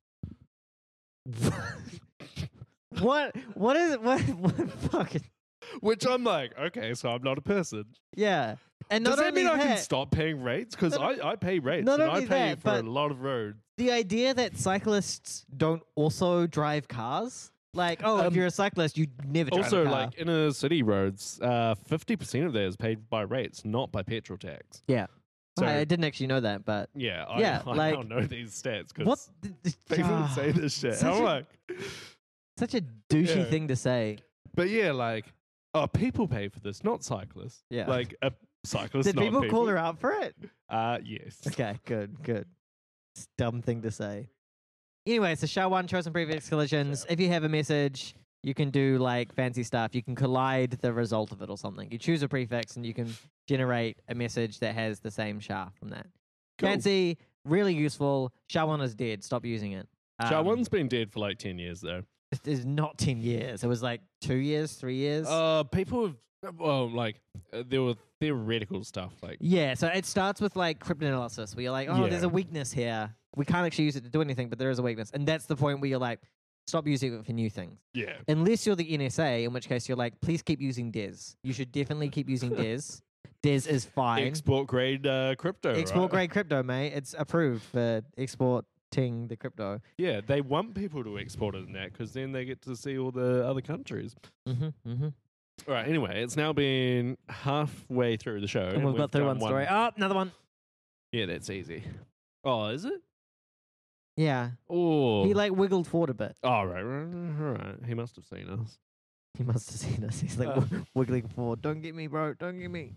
Speaker 1: What? What is it? What fucking?
Speaker 2: Which I'm like, okay, so I'm not a person.
Speaker 1: Yeah, and
Speaker 2: Does
Speaker 1: not
Speaker 2: that
Speaker 1: only
Speaker 2: mean I can
Speaker 1: that,
Speaker 2: stop paying rates? Because I pay rates,
Speaker 1: not
Speaker 2: and I
Speaker 1: only
Speaker 2: pay
Speaker 1: that,
Speaker 2: for
Speaker 1: but-
Speaker 2: a lot of roads.
Speaker 1: the idea that cyclists don't also drive cars. Like, oh, if you're a cyclist, you never drive
Speaker 2: Also,
Speaker 1: a car.
Speaker 2: like inner city roads, 50% of that is paid by rates, not by petrol tax.
Speaker 1: yeah.
Speaker 2: So
Speaker 1: I didn't actually know that, but
Speaker 2: yeah,
Speaker 1: Yeah,
Speaker 2: I
Speaker 1: like-
Speaker 2: now know these stats
Speaker 1: what?
Speaker 2: because people say this shit.
Speaker 1: such
Speaker 2: I'm
Speaker 1: a-
Speaker 2: like,
Speaker 1: Such a douchey
Speaker 2: Yeah.
Speaker 1: thing to say.
Speaker 2: but yeah, like, people pay for this, not cyclists.
Speaker 1: Yeah.
Speaker 2: Like a cyclist.
Speaker 1: Did
Speaker 2: not
Speaker 1: people call her out for it?
Speaker 2: Yes.
Speaker 1: Okay, good. It's a dumb thing to say. Anyway, so SHA-1 chosen prefix collisions. If you have a message, you can do like fancy stuff. You can collide the result of it or something. You choose a prefix and you can generate a message that has the same SHA from that.
Speaker 2: Cool.
Speaker 1: Fancy, really useful. SHA-1 is dead. Stop using it.
Speaker 2: SHA-1's been dead for like 10 years though.
Speaker 1: It is not 10 years. It was like 2 years, 3 years.
Speaker 2: People have, well, like, there were theoretical stuff like.
Speaker 1: Yeah, so it starts with like cryptanalysis where you're like, oh, there's
Speaker 2: Yeah.
Speaker 1: a weakness here. We can't actually use it to do anything, but there is a weakness. And that's the point where you're like, stop using it for new things.
Speaker 2: Yeah.
Speaker 1: Unless you're the NSA, in which case you're like, please keep using DES. You should definitely keep using DES. DES is fine.
Speaker 2: Export grade crypto.
Speaker 1: Export
Speaker 2: right?
Speaker 1: grade crypto, mate. It's approved for exporting the crypto.
Speaker 2: Yeah, they want people to export it in that because then they get to see all the other countries.
Speaker 1: Mm-hmm.
Speaker 2: All right. Anyway, it's now been halfway through the show,
Speaker 1: And we've got through
Speaker 2: done
Speaker 1: one story. Oh, another one.
Speaker 2: Yeah, that's easy. Oh, is it?
Speaker 1: Yeah.
Speaker 2: Oh,
Speaker 1: He like wiggled forward a bit.
Speaker 2: Oh, right. He must have seen us.
Speaker 1: He must have seen us. He's like wiggling forward. Don't get me, bro. Don't get me.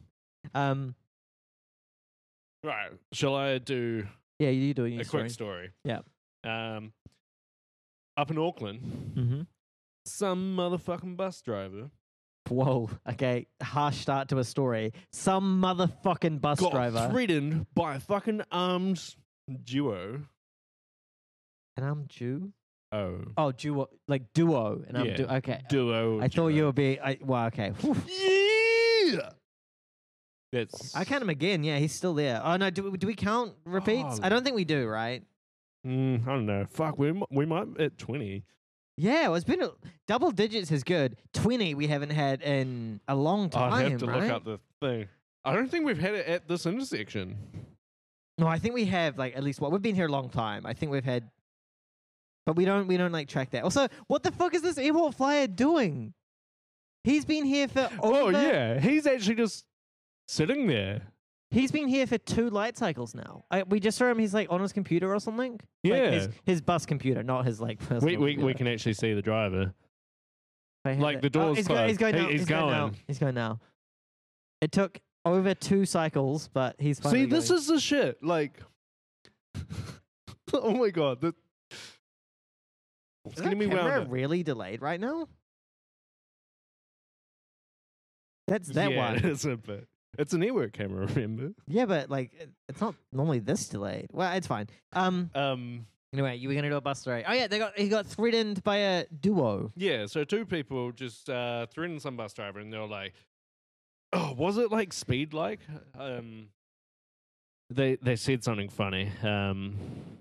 Speaker 2: Right. Shall I do
Speaker 1: Yeah, you do
Speaker 2: a quick story?
Speaker 1: Yeah.
Speaker 2: Up in Auckland,
Speaker 1: Mm-hmm.
Speaker 2: some motherfucking bus driver
Speaker 1: Whoa. Okay. Harsh start to a story. Some motherfucking bus
Speaker 2: got
Speaker 1: driver.
Speaker 2: threatened by a fucking armed duo.
Speaker 1: And I'm Jew.
Speaker 2: Oh.
Speaker 1: Oh, duo, like duo. And I'm
Speaker 2: Yeah.
Speaker 1: okay.
Speaker 2: Duo.
Speaker 1: I thought you would be. Well, okay. Whew.
Speaker 2: Yeah. That's.
Speaker 1: I count him again. Yeah, he's still there. Oh no, do we count repeats?
Speaker 2: Oh.
Speaker 1: I don't think we do. Right?
Speaker 2: I don't know. Fuck, we might at 20.
Speaker 1: Yeah, well, it's been double digits is good. 20 we haven't had in a long time.
Speaker 2: I'd have to
Speaker 1: right?
Speaker 2: look up the thing. I don't think we've had it at this intersection.
Speaker 1: No, I think we have like at least what we've been here a long time. I think we've had, but we don't like track that. Also, what the fuck is this airport flyer doing? He's been here for
Speaker 2: Oh,
Speaker 1: over,
Speaker 2: yeah. He's actually just sitting there.
Speaker 1: He's been here for 2 light cycles now. We just saw him. He's like on his computer or something.
Speaker 2: Yeah.
Speaker 1: like his bus computer, not his like personal.
Speaker 2: We
Speaker 1: computer.
Speaker 2: can actually see the driver.
Speaker 1: They have
Speaker 2: like,
Speaker 1: it.
Speaker 2: the door's
Speaker 1: he's
Speaker 2: closed.
Speaker 1: he's going now.
Speaker 2: He's
Speaker 1: He's going now.
Speaker 2: going.
Speaker 1: He's going now. It took over 2 cycles, but he's finally
Speaker 2: See, this
Speaker 1: going.
Speaker 2: is the shit. Like, oh my god. It's
Speaker 1: Is
Speaker 2: getting
Speaker 1: that
Speaker 2: me wound
Speaker 1: camera
Speaker 2: up.
Speaker 1: really delayed right now? That's that
Speaker 2: yeah,
Speaker 1: one.
Speaker 2: it is a bit. It's a network camera, remember?
Speaker 1: Yeah, but like it's not normally this delayed. Well, it's fine. Anyway, you were gonna do a bus story. Oh yeah, he got threatened by a duo.
Speaker 2: Yeah, so 2 people just threatened some bus driver, and they were like, "Oh, was it like speed like?" They said something funny.
Speaker 1: Don't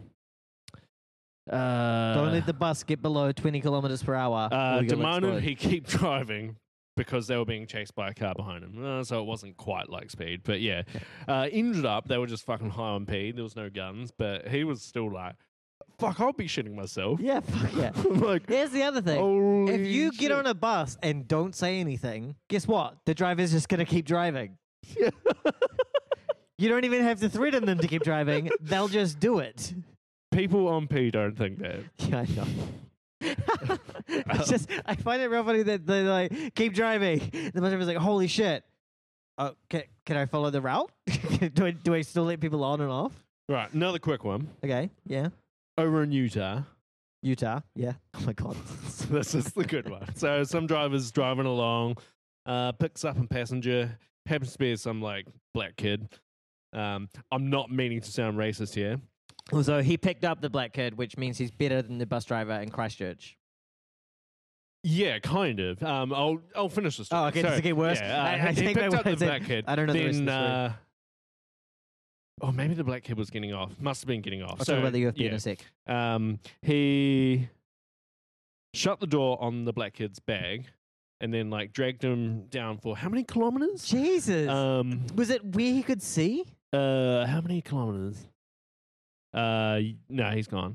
Speaker 1: let the bus get below 20 kilometers per hour. or you'll
Speaker 2: demanded
Speaker 1: explode.
Speaker 2: he keep driving because they were being chased by a car behind him. So it wasn't quite like speed, but yeah. Ended up, they were just fucking high on P. There was no guns, but he was still like, "Fuck, I'll be shitting myself."
Speaker 1: Yeah, fuck yeah.
Speaker 2: Like,
Speaker 1: Here's the other thing.
Speaker 2: holy
Speaker 1: If you get
Speaker 2: shit.
Speaker 1: on a bus and don't say anything, guess what? The driver's just gonna keep driving.
Speaker 2: Yeah.
Speaker 1: You don't even have to threaten them to keep driving. They'll just do it.
Speaker 2: People on P don't think that.
Speaker 1: Yeah, I know. It's just I find it real funny that they like keep driving. The bus driver's like, "Holy shit, Can I follow the route? do I still let people on and off?
Speaker 2: Right, another quick one.
Speaker 1: Okay, yeah.
Speaker 2: Over in Utah,
Speaker 1: Utah, yeah. Oh my god.
Speaker 2: this is the good one. So some driver's driving along, picks up a passenger, happens to be some like black kid. I'm not meaning to sound racist here.
Speaker 1: So he picked up the black kid, which means he's better than the bus driver in Christchurch.
Speaker 2: Yeah, kind of. I'll finish this.
Speaker 1: Oh, okay, just to get worse.
Speaker 2: Yeah,
Speaker 1: I
Speaker 2: he
Speaker 1: take
Speaker 2: picked
Speaker 1: my
Speaker 2: up the
Speaker 1: words in.
Speaker 2: black kid.
Speaker 1: I don't know the rest of the
Speaker 2: Then,
Speaker 1: story.
Speaker 2: oh, maybe the black kid was getting off. Must have been getting off.
Speaker 1: I'll talk about the UFB in
Speaker 2: yeah.
Speaker 1: a sec.
Speaker 2: He shut the door on the black kid's bag, and then like dragged him down for how many kilometers?
Speaker 1: Jesus. Was it where he could see?
Speaker 2: How many kilometers? No, he's gone.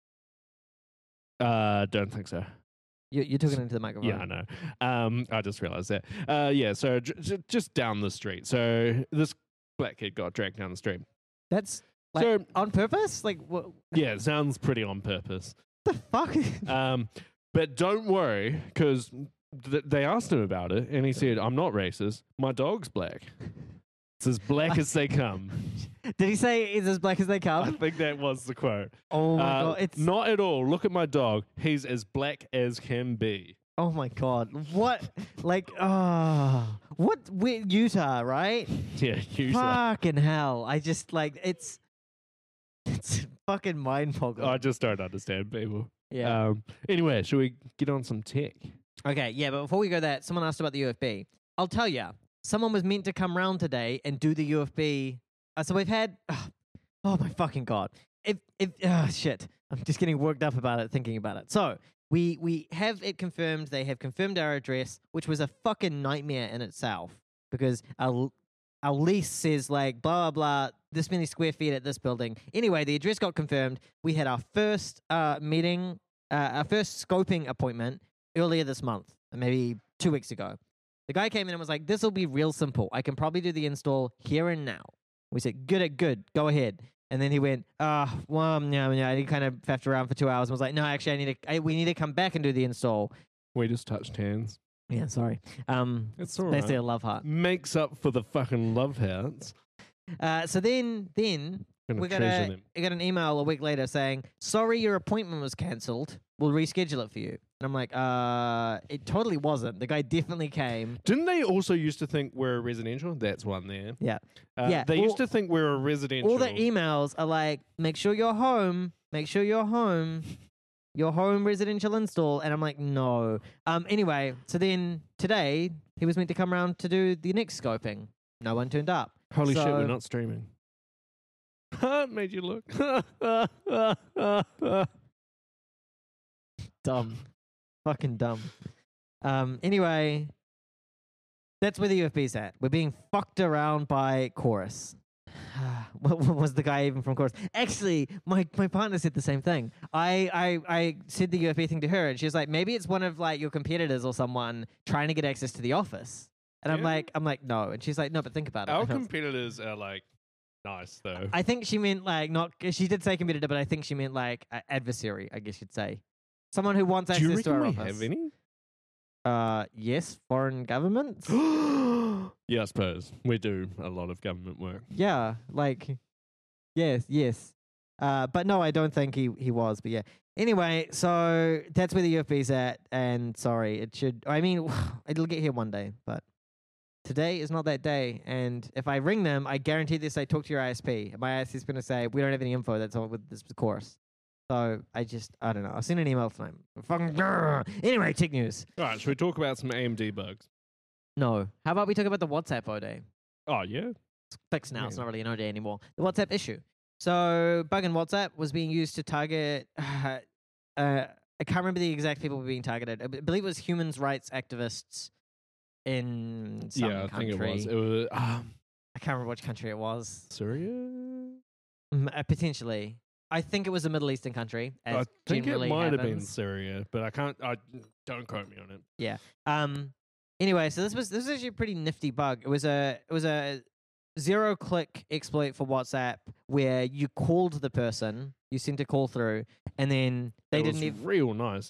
Speaker 2: Don't think so.
Speaker 1: You're talking into the microphone.
Speaker 2: Yeah, I know. I just realized that. Yeah, so just down the street. So this black kid got dragged down the street.
Speaker 1: That's like
Speaker 2: So
Speaker 1: on purpose? Like what
Speaker 2: yeah, it sounds pretty on purpose.
Speaker 1: the fuck?
Speaker 2: But don't worry, because they asked him about it, and he said, "I'm not racist. My dog's black. It's as black as they come."
Speaker 1: Did he say it's as black as they
Speaker 2: I
Speaker 1: come?
Speaker 2: think that was the quote.
Speaker 1: Oh my god. It's
Speaker 2: Not at all. Look at my dog. He's as black as can be.
Speaker 1: oh my god. What like what Utah, right?
Speaker 2: Yeah, you said.
Speaker 1: Fucking hell. I just like it's fucking mind boggling.
Speaker 2: I just don't understand people.
Speaker 1: Yeah.
Speaker 2: Anyway, should we get on some tech?
Speaker 1: Okay, yeah, but before we go there, someone asked about the UFB. I'll tell you, someone was meant to come round today and do the UFB. So we've had, oh my fucking god, shit, I'm just getting worked up about it, thinking about it. So we have it confirmed. They have confirmed our address, which was a fucking nightmare in itself because our lease says like blah blah blah, this many square feet at this building. Anyway, the address got confirmed. We had our first meeting, our first scoping appointment earlier this month, maybe 2 weeks ago. The guy came in and was like, "This will be real simple. I can probably do the install here and now." We said, "Good, go ahead." And then he went, well, yeah. And he kind of faffed around for 2 hours and was like, "No, actually, we need to come back and do the install."
Speaker 2: We just touched hands.
Speaker 1: Yeah, sorry.
Speaker 2: It's all
Speaker 1: basically
Speaker 2: right.
Speaker 1: a love heart.
Speaker 2: Makes up for the fucking love hearts.
Speaker 1: So then
Speaker 2: Gonna
Speaker 1: we got
Speaker 2: treasure them.
Speaker 1: an email a week later saying, "Sorry, your appointment was cancelled. We'll reschedule it for you." And I'm like, it totally wasn't. The guy definitely came.
Speaker 2: Didn't they also used to think we're a residential? That's one there.
Speaker 1: Yeah. Yeah,
Speaker 2: They
Speaker 1: all-
Speaker 2: used to think we're a residential.
Speaker 1: All the emails are like, "Make sure you're home. Make sure you're home. Your home residential install." And I'm like, no. Anyway, so then today he was meant to come around to do the next scoping. No one turned up.
Speaker 2: Holy shit,
Speaker 1: So-
Speaker 2: we're not streaming. Made you look.
Speaker 1: Dumb. Fucking dumb. Anyway, that's where the UFB's at. We're being fucked around by Chorus. What was the guy even from Chorus? Actually, my partner said the same thing. I said the UFB thing to her, and she was like, "Maybe it's one of like your competitors or someone trying to get access to the office." And I'm
Speaker 2: Yeah.
Speaker 1: like, no. And she's like, "No, but think about it."
Speaker 2: Our
Speaker 1: And I was-
Speaker 2: competitors are like nice though.
Speaker 1: I think she meant like not. She did say competitor, but I think she meant like adversary. I guess you'd say someone who wants
Speaker 2: Do you
Speaker 1: access to
Speaker 2: reckon
Speaker 1: our
Speaker 2: we
Speaker 1: office.
Speaker 2: have any?
Speaker 1: Yes, foreign governments.
Speaker 2: Yeah, I suppose we do a lot of government work.
Speaker 1: Yeah, like, yes. But no, I don't think he was. But yeah. Anyway, so that's where the UFB's at. And sorry, it should. I mean, it'll get here one day, but today is not that day. And if I ring them, I guarantee they say talk to your ISP. My ISP is going to say we don't have any info. That's all with this course. So I don't know. I've seen an email from him. Fucking anyway, tech news.
Speaker 2: All right, should we talk about some AMD bugs?
Speaker 1: No. How about we talk about the WhatsApp O-Day?
Speaker 2: Oh yeah.
Speaker 1: It's fixed now. It's
Speaker 2: Yeah.
Speaker 1: not really an O-Day anymore. The WhatsApp issue. So bug in WhatsApp was being used to target. I can't remember the exact people were being targeted. I believe it was human rights activists in some
Speaker 2: Yeah, I
Speaker 1: country.
Speaker 2: think it was. It was
Speaker 1: I can't remember which country it was.
Speaker 2: Syria.
Speaker 1: Potentially. I think it was a Middle Eastern country. As
Speaker 2: I think it
Speaker 1: generally
Speaker 2: might have been
Speaker 1: happens.
Speaker 2: Syria, but I can't. Don't quote me on it.
Speaker 1: Anyway, so this was actually a pretty nifty bug. It was a 0-click exploit for WhatsApp where you called the person, you sent a call through, and then they
Speaker 2: It
Speaker 1: didn't
Speaker 2: was
Speaker 1: even
Speaker 2: real nice, eh?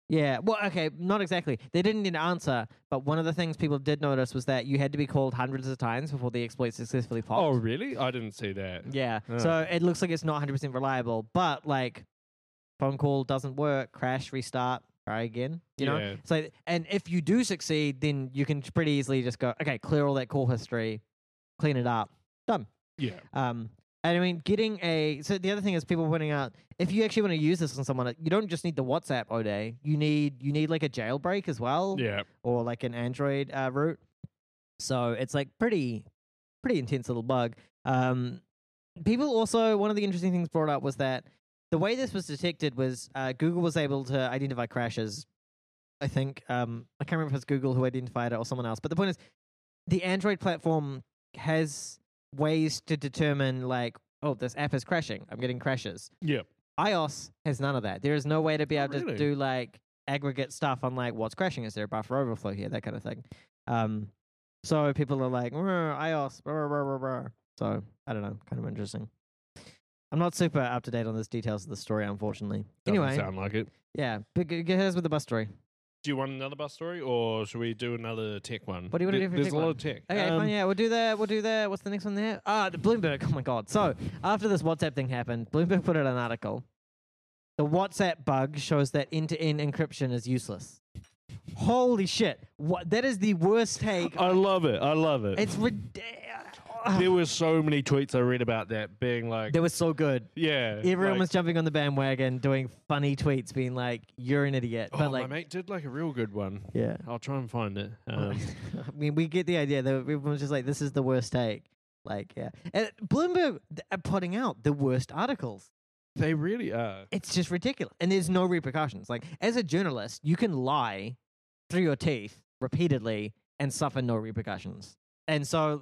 Speaker 1: Yeah, well, okay, not exactly. They didn't need an answer, but one of the things people did notice was that you had to be called hundreds of times before the exploit successfully popped.
Speaker 2: Oh, really? I didn't see that.
Speaker 1: Yeah,
Speaker 2: Oh.
Speaker 1: so it looks like it's not 100% reliable, but like phone call doesn't work, crash, restart, try again. You know,
Speaker 2: Yeah.
Speaker 1: so and if you do succeed, then you can pretty easily just go, okay, clear all that call history, clean it up, done.
Speaker 2: Yeah.
Speaker 1: And I mean, so the other thing is people pointing out, if you actually want to use this on someone, you don't just need the WhatsApp Ode. You need like a jailbreak as well,
Speaker 2: Yeah.
Speaker 1: or like an Android root. So it's like pretty intense little bug. People also, one of the interesting things brought up was that the way this was detected was Google was able to identify crashes. I think I can't remember if it's Google who identified it or someone else. But the point is, the Android platform has ways to determine like, oh, this app is crashing. I'm getting crashes.
Speaker 2: Yeah.
Speaker 1: iOS has none of that. There is no way to be able to
Speaker 2: really?
Speaker 1: do like aggregate stuff on like what's crashing. Is there a buffer overflow here? That kind of thing. So people are like, iOS. Rah, rah, rah, rah. So I don't know. Kind of interesting. I'm not super up to date on the details of the story, unfortunately.
Speaker 2: Doesn't
Speaker 1: Anyway,
Speaker 2: sound like it.
Speaker 1: yeah, hit us with the bus story.
Speaker 2: Do you want another bus story, or should we do another tech one?
Speaker 1: What do you wanna do for
Speaker 2: There's
Speaker 1: tech
Speaker 2: a lot
Speaker 1: one?
Speaker 2: of tech.
Speaker 1: Okay, fine. Yeah, we'll do that. We'll do that. What's the next one there? The Bloomberg. Oh my god. So after this WhatsApp thing happened, Bloomberg put out an article. The WhatsApp bug shows that end-to-end encryption is useless. Holy shit! What? That is the worst take.
Speaker 2: I love it. I love it.
Speaker 1: It's ridiculous.
Speaker 2: There were so many tweets I read about that being like,
Speaker 1: That was so good.
Speaker 2: yeah.
Speaker 1: Everyone
Speaker 2: like,
Speaker 1: was jumping on the bandwagon, doing funny tweets, being like, "You're an idiot."
Speaker 2: oh,
Speaker 1: But
Speaker 2: my
Speaker 1: like,
Speaker 2: mate did like a real good one.
Speaker 1: yeah.
Speaker 2: I'll try and find it.
Speaker 1: I mean, we get the idea that everyone was just like, "This is the worst take." Like, yeah. And Bloomberg are putting out the worst articles.
Speaker 2: They really are.
Speaker 1: It's just ridiculous, and there's no repercussions. Like, as a journalist, you can lie through your teeth repeatedly and suffer no repercussions. And so,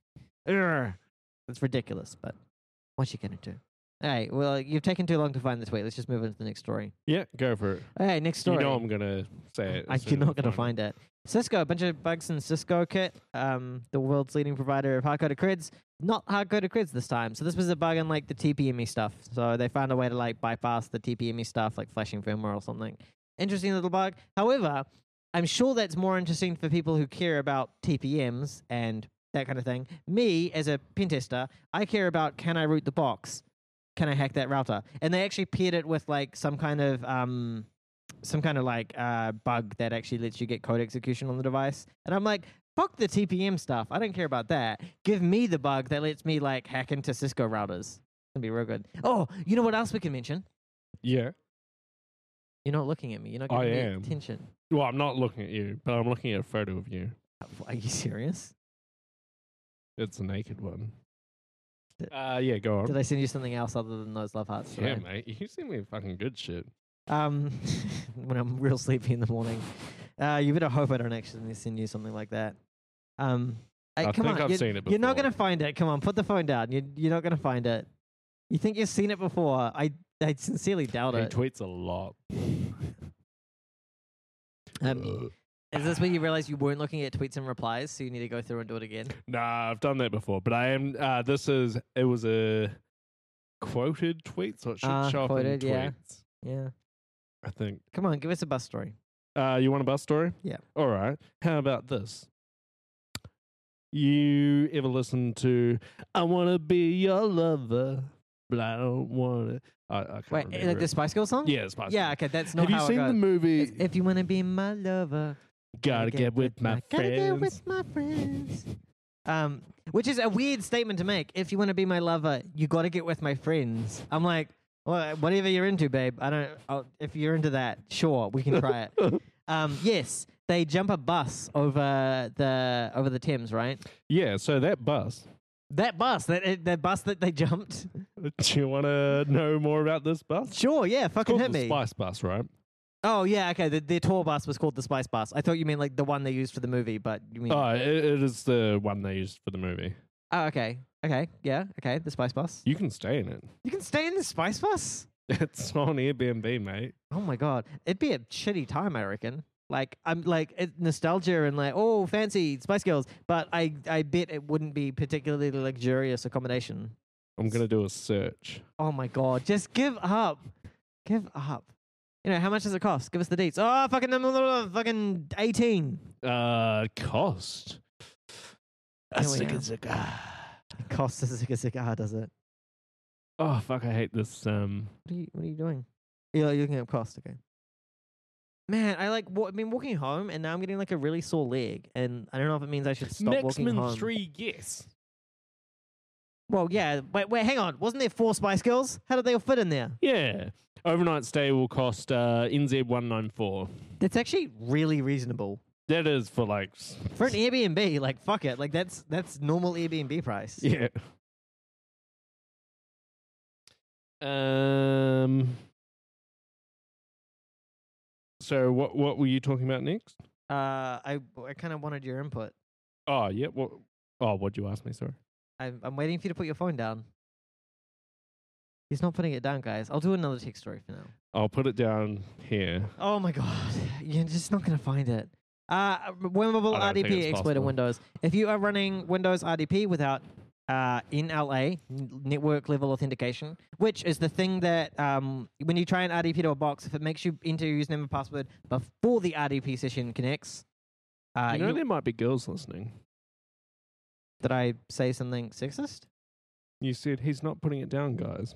Speaker 1: it's ridiculous. But what you gonna do? All right. Well, you've taken too long to find the tweet. Let's just move on to the next story.
Speaker 2: Yeah, go for it.
Speaker 1: All right, next story.
Speaker 2: You know I'm gonna say it. as soon
Speaker 1: You're
Speaker 2: as
Speaker 1: not
Speaker 2: I
Speaker 1: going to find it. Cisco, a bunch of bugs in Cisco Kit, the world's leading provider of hard-coded creds. Not hard-coded creds this time. So this was a bug in like the TPME stuff. So they found a way to like bypass the TPME stuff, like flashing firmware or something. Interesting little bug. However, I'm sure that's more interesting for people who care about TPMs and that kind of thing. Me, as a pen tester, I care about, can I root the box? Can I hack that router? And they actually paired it with like some kind of like bug that actually lets you get code execution on the device. And I'm like, fuck the TPM stuff. I don't care about that. Give me the bug that lets me like hack into Cisco routers. It's gonna be real good. Oh, you know what else we can mention?
Speaker 2: Yeah.
Speaker 1: You're not looking at me. You're not
Speaker 2: I
Speaker 1: giving me
Speaker 2: am.
Speaker 1: attention.
Speaker 2: Well, I'm not looking at you, but I'm looking at a photo of you.
Speaker 1: Are you serious?
Speaker 2: It's a naked one.
Speaker 1: Did-
Speaker 2: Yeah, go on.
Speaker 1: Did I send you something else other than those love hearts
Speaker 2: Yeah,
Speaker 1: today?
Speaker 2: mate. You send me fucking good shit.
Speaker 1: When I'm real sleepy in the morning. You better hope I don't actually send you something like that. Hey,
Speaker 2: I
Speaker 1: come
Speaker 2: think
Speaker 1: on.
Speaker 2: I've seen it
Speaker 1: You're not
Speaker 2: before.
Speaker 1: going to find it. Come on, put the phone down. You're not going to find it. You think you've seen it before? I sincerely doubt
Speaker 2: He
Speaker 1: it.
Speaker 2: tweets a lot.
Speaker 1: Is this where you realize you weren't looking at tweets and replies, so you need to go through and do it again?
Speaker 2: Nah, I've done that before, but I am. It was a quoted tweet, so it should show
Speaker 1: quoted,
Speaker 2: up in
Speaker 1: yeah.
Speaker 2: tweets.
Speaker 1: Yeah.
Speaker 2: I think.
Speaker 1: Come on, give us a bus story.
Speaker 2: You want a bus story?
Speaker 1: Yeah.
Speaker 2: All right. How about this? You ever listen to "I Wanna Be Your Lover, but I Don't Wanna"? I can't
Speaker 1: Wait,
Speaker 2: remember
Speaker 1: like the
Speaker 2: it.
Speaker 1: Spice Girls song?
Speaker 2: Yeah, it's Spice
Speaker 1: Yeah,
Speaker 2: Girls.
Speaker 1: okay, that's not
Speaker 2: Have you
Speaker 1: how
Speaker 2: seen
Speaker 1: it
Speaker 2: the
Speaker 1: goes.
Speaker 2: movie?
Speaker 1: It's, if you want to be my lover,
Speaker 2: Gotta get with my
Speaker 1: Gotta get
Speaker 2: friends.
Speaker 1: with my friends. Which is a weird statement to make. If you want to be my lover, you got to get with my friends. I'm like, well, whatever you're into, babe. If you're into that, sure, we can try it. Yes, they jump a bus over the Thames, right?
Speaker 2: Yeah. So that bus.
Speaker 1: That bus, that bus that they jumped.
Speaker 2: Do you want to know more about this bus?
Speaker 1: Sure, yeah,
Speaker 2: It's
Speaker 1: fucking
Speaker 2: called
Speaker 1: hit
Speaker 2: the
Speaker 1: me.
Speaker 2: Spice Bus, right?
Speaker 1: Oh yeah, okay. The tour bus was called the Spice Bus. I thought you meant like the one they used for the movie, but you mean?
Speaker 2: Oh, it is the one they used for the movie.
Speaker 1: Oh, okay, yeah, okay. The Spice Bus.
Speaker 2: You can stay in it.
Speaker 1: You can stay in the Spice Bus.
Speaker 2: It's on Airbnb, mate.
Speaker 1: Oh my god, it'd be a shitty time, I reckon. Like I'm like nostalgia and like oh fancy Spice Girls, but I bet it wouldn't be particularly luxurious accommodation.
Speaker 2: I'm gonna do a search.
Speaker 1: Oh my god, just give up, give up. You know, how much does it cost? Give us the deets. Oh, fucking 18.
Speaker 2: Cost. A
Speaker 1: Here we are.
Speaker 2: cigar.
Speaker 1: It costs us a cigar, does it?
Speaker 2: Oh fuck! I hate this.
Speaker 1: What are you doing? You're looking at cost, okay. Man, I've been walking home and now I'm getting like a really sore leg, and I don't know if it means I should stop walking
Speaker 2: Maximum
Speaker 1: home.
Speaker 2: 3 yes.
Speaker 1: Well, yeah. Wait, hang on. Wasn't there 4 Spice Girls? How did they all fit in there?
Speaker 2: Yeah. Overnight stay will cost NZ 194.
Speaker 1: That's actually really reasonable
Speaker 2: That is for like.
Speaker 1: for an Airbnb. Like, fuck it. Like, that's normal Airbnb price.
Speaker 2: Yeah. So what were you talking about next?
Speaker 1: I kind of wanted your input.
Speaker 2: Oh yeah. What'd you ask me? Sorry.
Speaker 1: I'm waiting for you to put your phone down. He's not putting it down, guys. I'll do another text story for now.
Speaker 2: I'll put it down here.
Speaker 1: Oh my god, you're just not gonna find it. Wimmable
Speaker 2: I don't think
Speaker 1: RDP
Speaker 2: it's
Speaker 1: exploit in
Speaker 2: possible.
Speaker 1: Windows. If you are running Windows RDP without NLA, network level authentication, which is the thing that when you try and RDP to a box, if it makes you enter your username and password before the RDP session connects,
Speaker 2: You know there might be girls listening.
Speaker 1: did I say something sexist?
Speaker 2: You said he's not putting it down, guys.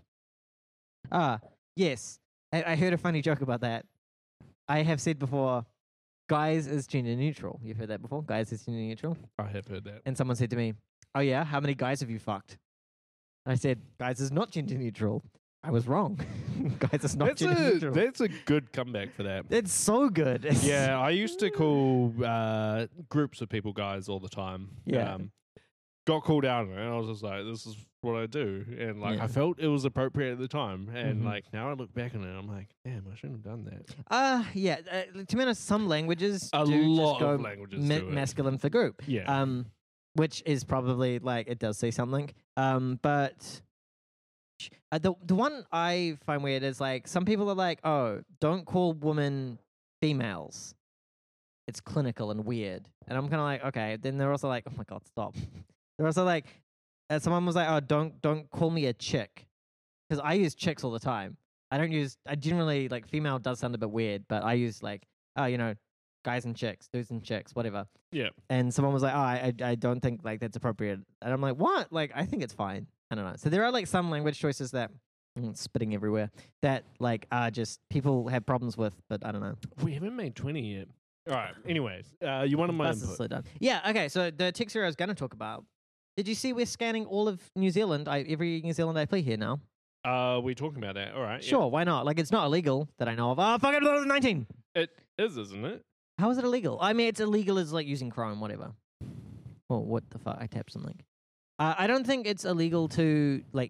Speaker 1: Yes. I heard a funny joke about that. I have said before, guys is gender neutral. You've heard that before? Guys is gender neutral.
Speaker 2: I have heard that.
Speaker 1: And someone said to me, oh yeah, how many guys have you fucked? I said, guys is not gender neutral. I was wrong. Guys is not gender neutral.
Speaker 2: That's a good comeback for that.
Speaker 1: It's so good.
Speaker 2: Yeah, I used to call groups of people guys all the time.
Speaker 1: Yeah.
Speaker 2: Got called out on it, and I was just like, this is what I do. And like,
Speaker 1: Yeah.
Speaker 2: I felt it was appropriate at the time. And
Speaker 1: Mhm.
Speaker 2: like, now I look back on it, I'm like, damn, I shouldn't have done that.
Speaker 1: Yeah. To be honest, some languages
Speaker 2: A
Speaker 1: do
Speaker 2: lot
Speaker 1: just go
Speaker 2: of languages do it.
Speaker 1: masculine for group.
Speaker 2: Yeah.
Speaker 1: Which is probably like it does say something. But the one I find weird is like some people are like, oh, don't call women females. It's clinical and weird. And I'm kind of like, okay. Then they're also like, oh my god, stop. They're also like, someone was like, oh, don't call me a chick, because I use chicks all the time. I generally like female does sound a bit weird, but I use like, oh, you know, guys and chicks, dudes and chicks, whatever.
Speaker 2: Yeah.
Speaker 1: And someone was like, oh, I don't think like that's appropriate. And I'm like, what? Like, I think it's fine. I don't know. So there are like some language choices that spitting everywhere that like are just people have problems with, but I don't know.
Speaker 2: We haven't made 20 yet. All right. Anyways, you wanted my
Speaker 1: That's
Speaker 2: input.
Speaker 1: slowed down. Yeah. Okay. So the tech series I was going to talk about. Did you see we're scanning all of New Zealand? Every New Zealand I play here now.
Speaker 2: We talking about that? All right. yeah.
Speaker 1: Sure. Why not? Like it's not illegal that I know of. Oh, fuck it. 19.
Speaker 2: It is, isn't it?
Speaker 1: How is it illegal? I mean, it's illegal as like using Chrome, whatever. Well, what the fuck? I tapped something. I don't think it's illegal to like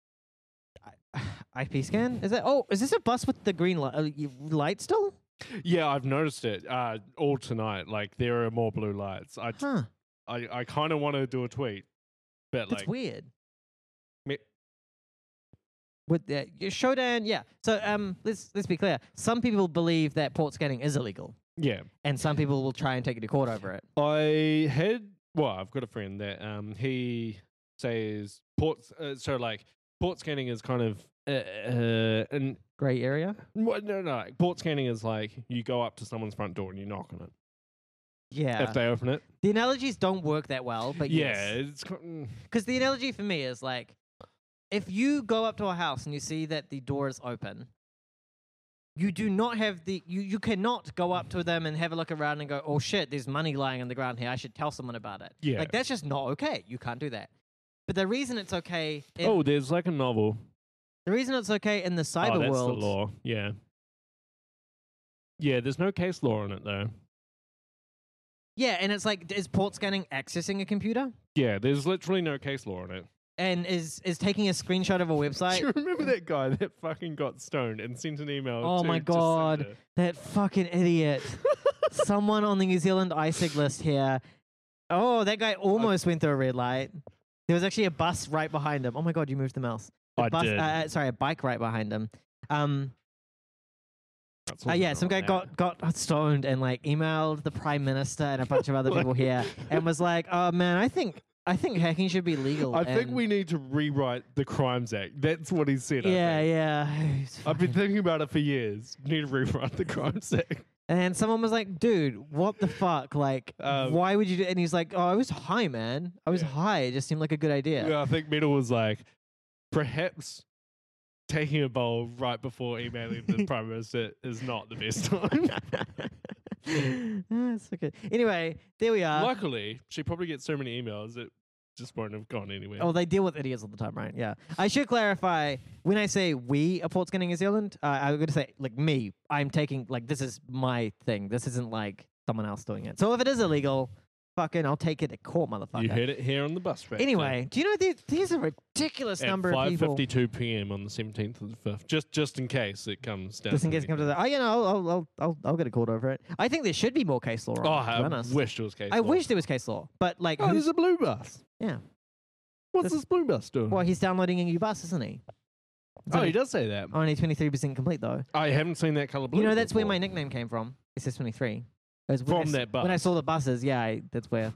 Speaker 1: IP scan. Is that? Oh, is this a bus with the green light still?
Speaker 2: Yeah, I've noticed it all tonight. Like there are more blue lights.
Speaker 1: Huh.
Speaker 2: I kind of want to do a tweet, but
Speaker 1: That's
Speaker 2: like
Speaker 1: weird.
Speaker 2: Me-
Speaker 1: With Shodan, yeah. So let's be clear. Some people believe that port scanning is illegal,
Speaker 2: yeah.
Speaker 1: and some people will try and take you to court over it.
Speaker 2: I've got a friend that he says ports. So like port scanning is kind of and
Speaker 1: Gray area.
Speaker 2: no. Port scanning is like you go up to someone's front door and you knock on it.
Speaker 1: Yeah.
Speaker 2: If they open it,
Speaker 1: The analogies don't work that well, but
Speaker 2: yeah,
Speaker 1: yes.
Speaker 2: it's
Speaker 1: Because the analogy for me is like, if you go up to a house and you see that the door is open, you do not have you cannot go up to them and have a look around and go, oh shit, there's money lying on the ground here. I should tell someone about it.
Speaker 2: Yeah.
Speaker 1: Like that's just not okay. You can't do that. But the reason it's okay,
Speaker 2: there's like a novel.
Speaker 1: the reason it's okay in the cyber
Speaker 2: that's
Speaker 1: world,
Speaker 2: the law. Yeah. Yeah, there's no case law on it though.
Speaker 1: yeah, and it's like, is port scanning accessing a computer?
Speaker 2: Yeah, there's literally no case law on it.
Speaker 1: And is taking a screenshot of a
Speaker 2: Do
Speaker 1: website?
Speaker 2: you remember that guy that fucking got stoned and sent an email?
Speaker 1: Oh
Speaker 2: to
Speaker 1: my god,
Speaker 2: Jacinda?
Speaker 1: that fucking idiot. Someone on the New Zealand ISIG list here. Oh, that guy almost went through a red light. There was actually a bus right behind him. Oh my god, you moved the mouse.
Speaker 2: I
Speaker 1: Bus,
Speaker 2: did.
Speaker 1: sorry, a bike right behind him.
Speaker 2: That's also
Speaker 1: Yeah,
Speaker 2: not
Speaker 1: some guy
Speaker 2: on that.
Speaker 1: got stoned and like emailed the prime minister and a bunch of other people here and was like, "Oh man, I think I think hacking should be legal.
Speaker 2: I think
Speaker 1: and-
Speaker 2: we need to rewrite the Crimes Act. That's what he said. I
Speaker 1: Yeah,
Speaker 2: think.
Speaker 1: yeah. It's
Speaker 2: I've been
Speaker 1: fucking-
Speaker 2: thinking about it for years. Need to rewrite the Crimes Act.
Speaker 1: And someone was like, "Dude, what the fuck? Like, why would you do?" And he's like, "Oh, I was high, man. I was
Speaker 2: Yeah.
Speaker 1: high. It just seemed like a good idea."
Speaker 2: Yeah, I think Metal was like, perhaps taking a bowl right before emailing the Prime Minister is not the best time.
Speaker 1: That's so good. Anyway, there we are.
Speaker 2: Luckily, she probably gets so many emails it just won't have gone anywhere.
Speaker 1: Oh, they deal with idiots all the time, right? Yeah. I should clarify, when I say we are port scanning New Zealand, I'm going to say, like, me. I'm taking, like, this is my thing. This isn't, like, someone else doing it. So if it is illegal, fucking, I'll take it to court, motherfucker.
Speaker 2: You heard it here on the bus factor.
Speaker 1: Anyway, do you know there's a ridiculous
Speaker 2: at
Speaker 1: number of people.
Speaker 2: 5:52 p.m. on the 17th of the 5th, just in case it comes down.
Speaker 1: Just in
Speaker 2: to
Speaker 1: case it comes to
Speaker 2: anything.
Speaker 1: that. Oh, you know, I'll get a call over it. I think there should be more case law on
Speaker 2: Oh,
Speaker 1: it, to be
Speaker 2: I
Speaker 1: honest.
Speaker 2: wish there was case
Speaker 1: I
Speaker 2: law.
Speaker 1: wish there was case law, but like,
Speaker 2: Oh,
Speaker 1: who's,
Speaker 2: there's a blue bus.
Speaker 1: yeah.
Speaker 2: What's
Speaker 1: This-
Speaker 2: this blue bus doing?
Speaker 1: Well, he's downloading a new bus, isn't he? It's
Speaker 2: Oh,
Speaker 1: only,
Speaker 2: he does say that.
Speaker 1: only 23% complete though.
Speaker 2: I haven't seen that color blue.
Speaker 1: You know, that's where
Speaker 2: before.
Speaker 1: my nickname came from. It says 23. It was when
Speaker 2: From
Speaker 1: I s-
Speaker 2: that bus.
Speaker 1: When I saw the buses, yeah, that's where.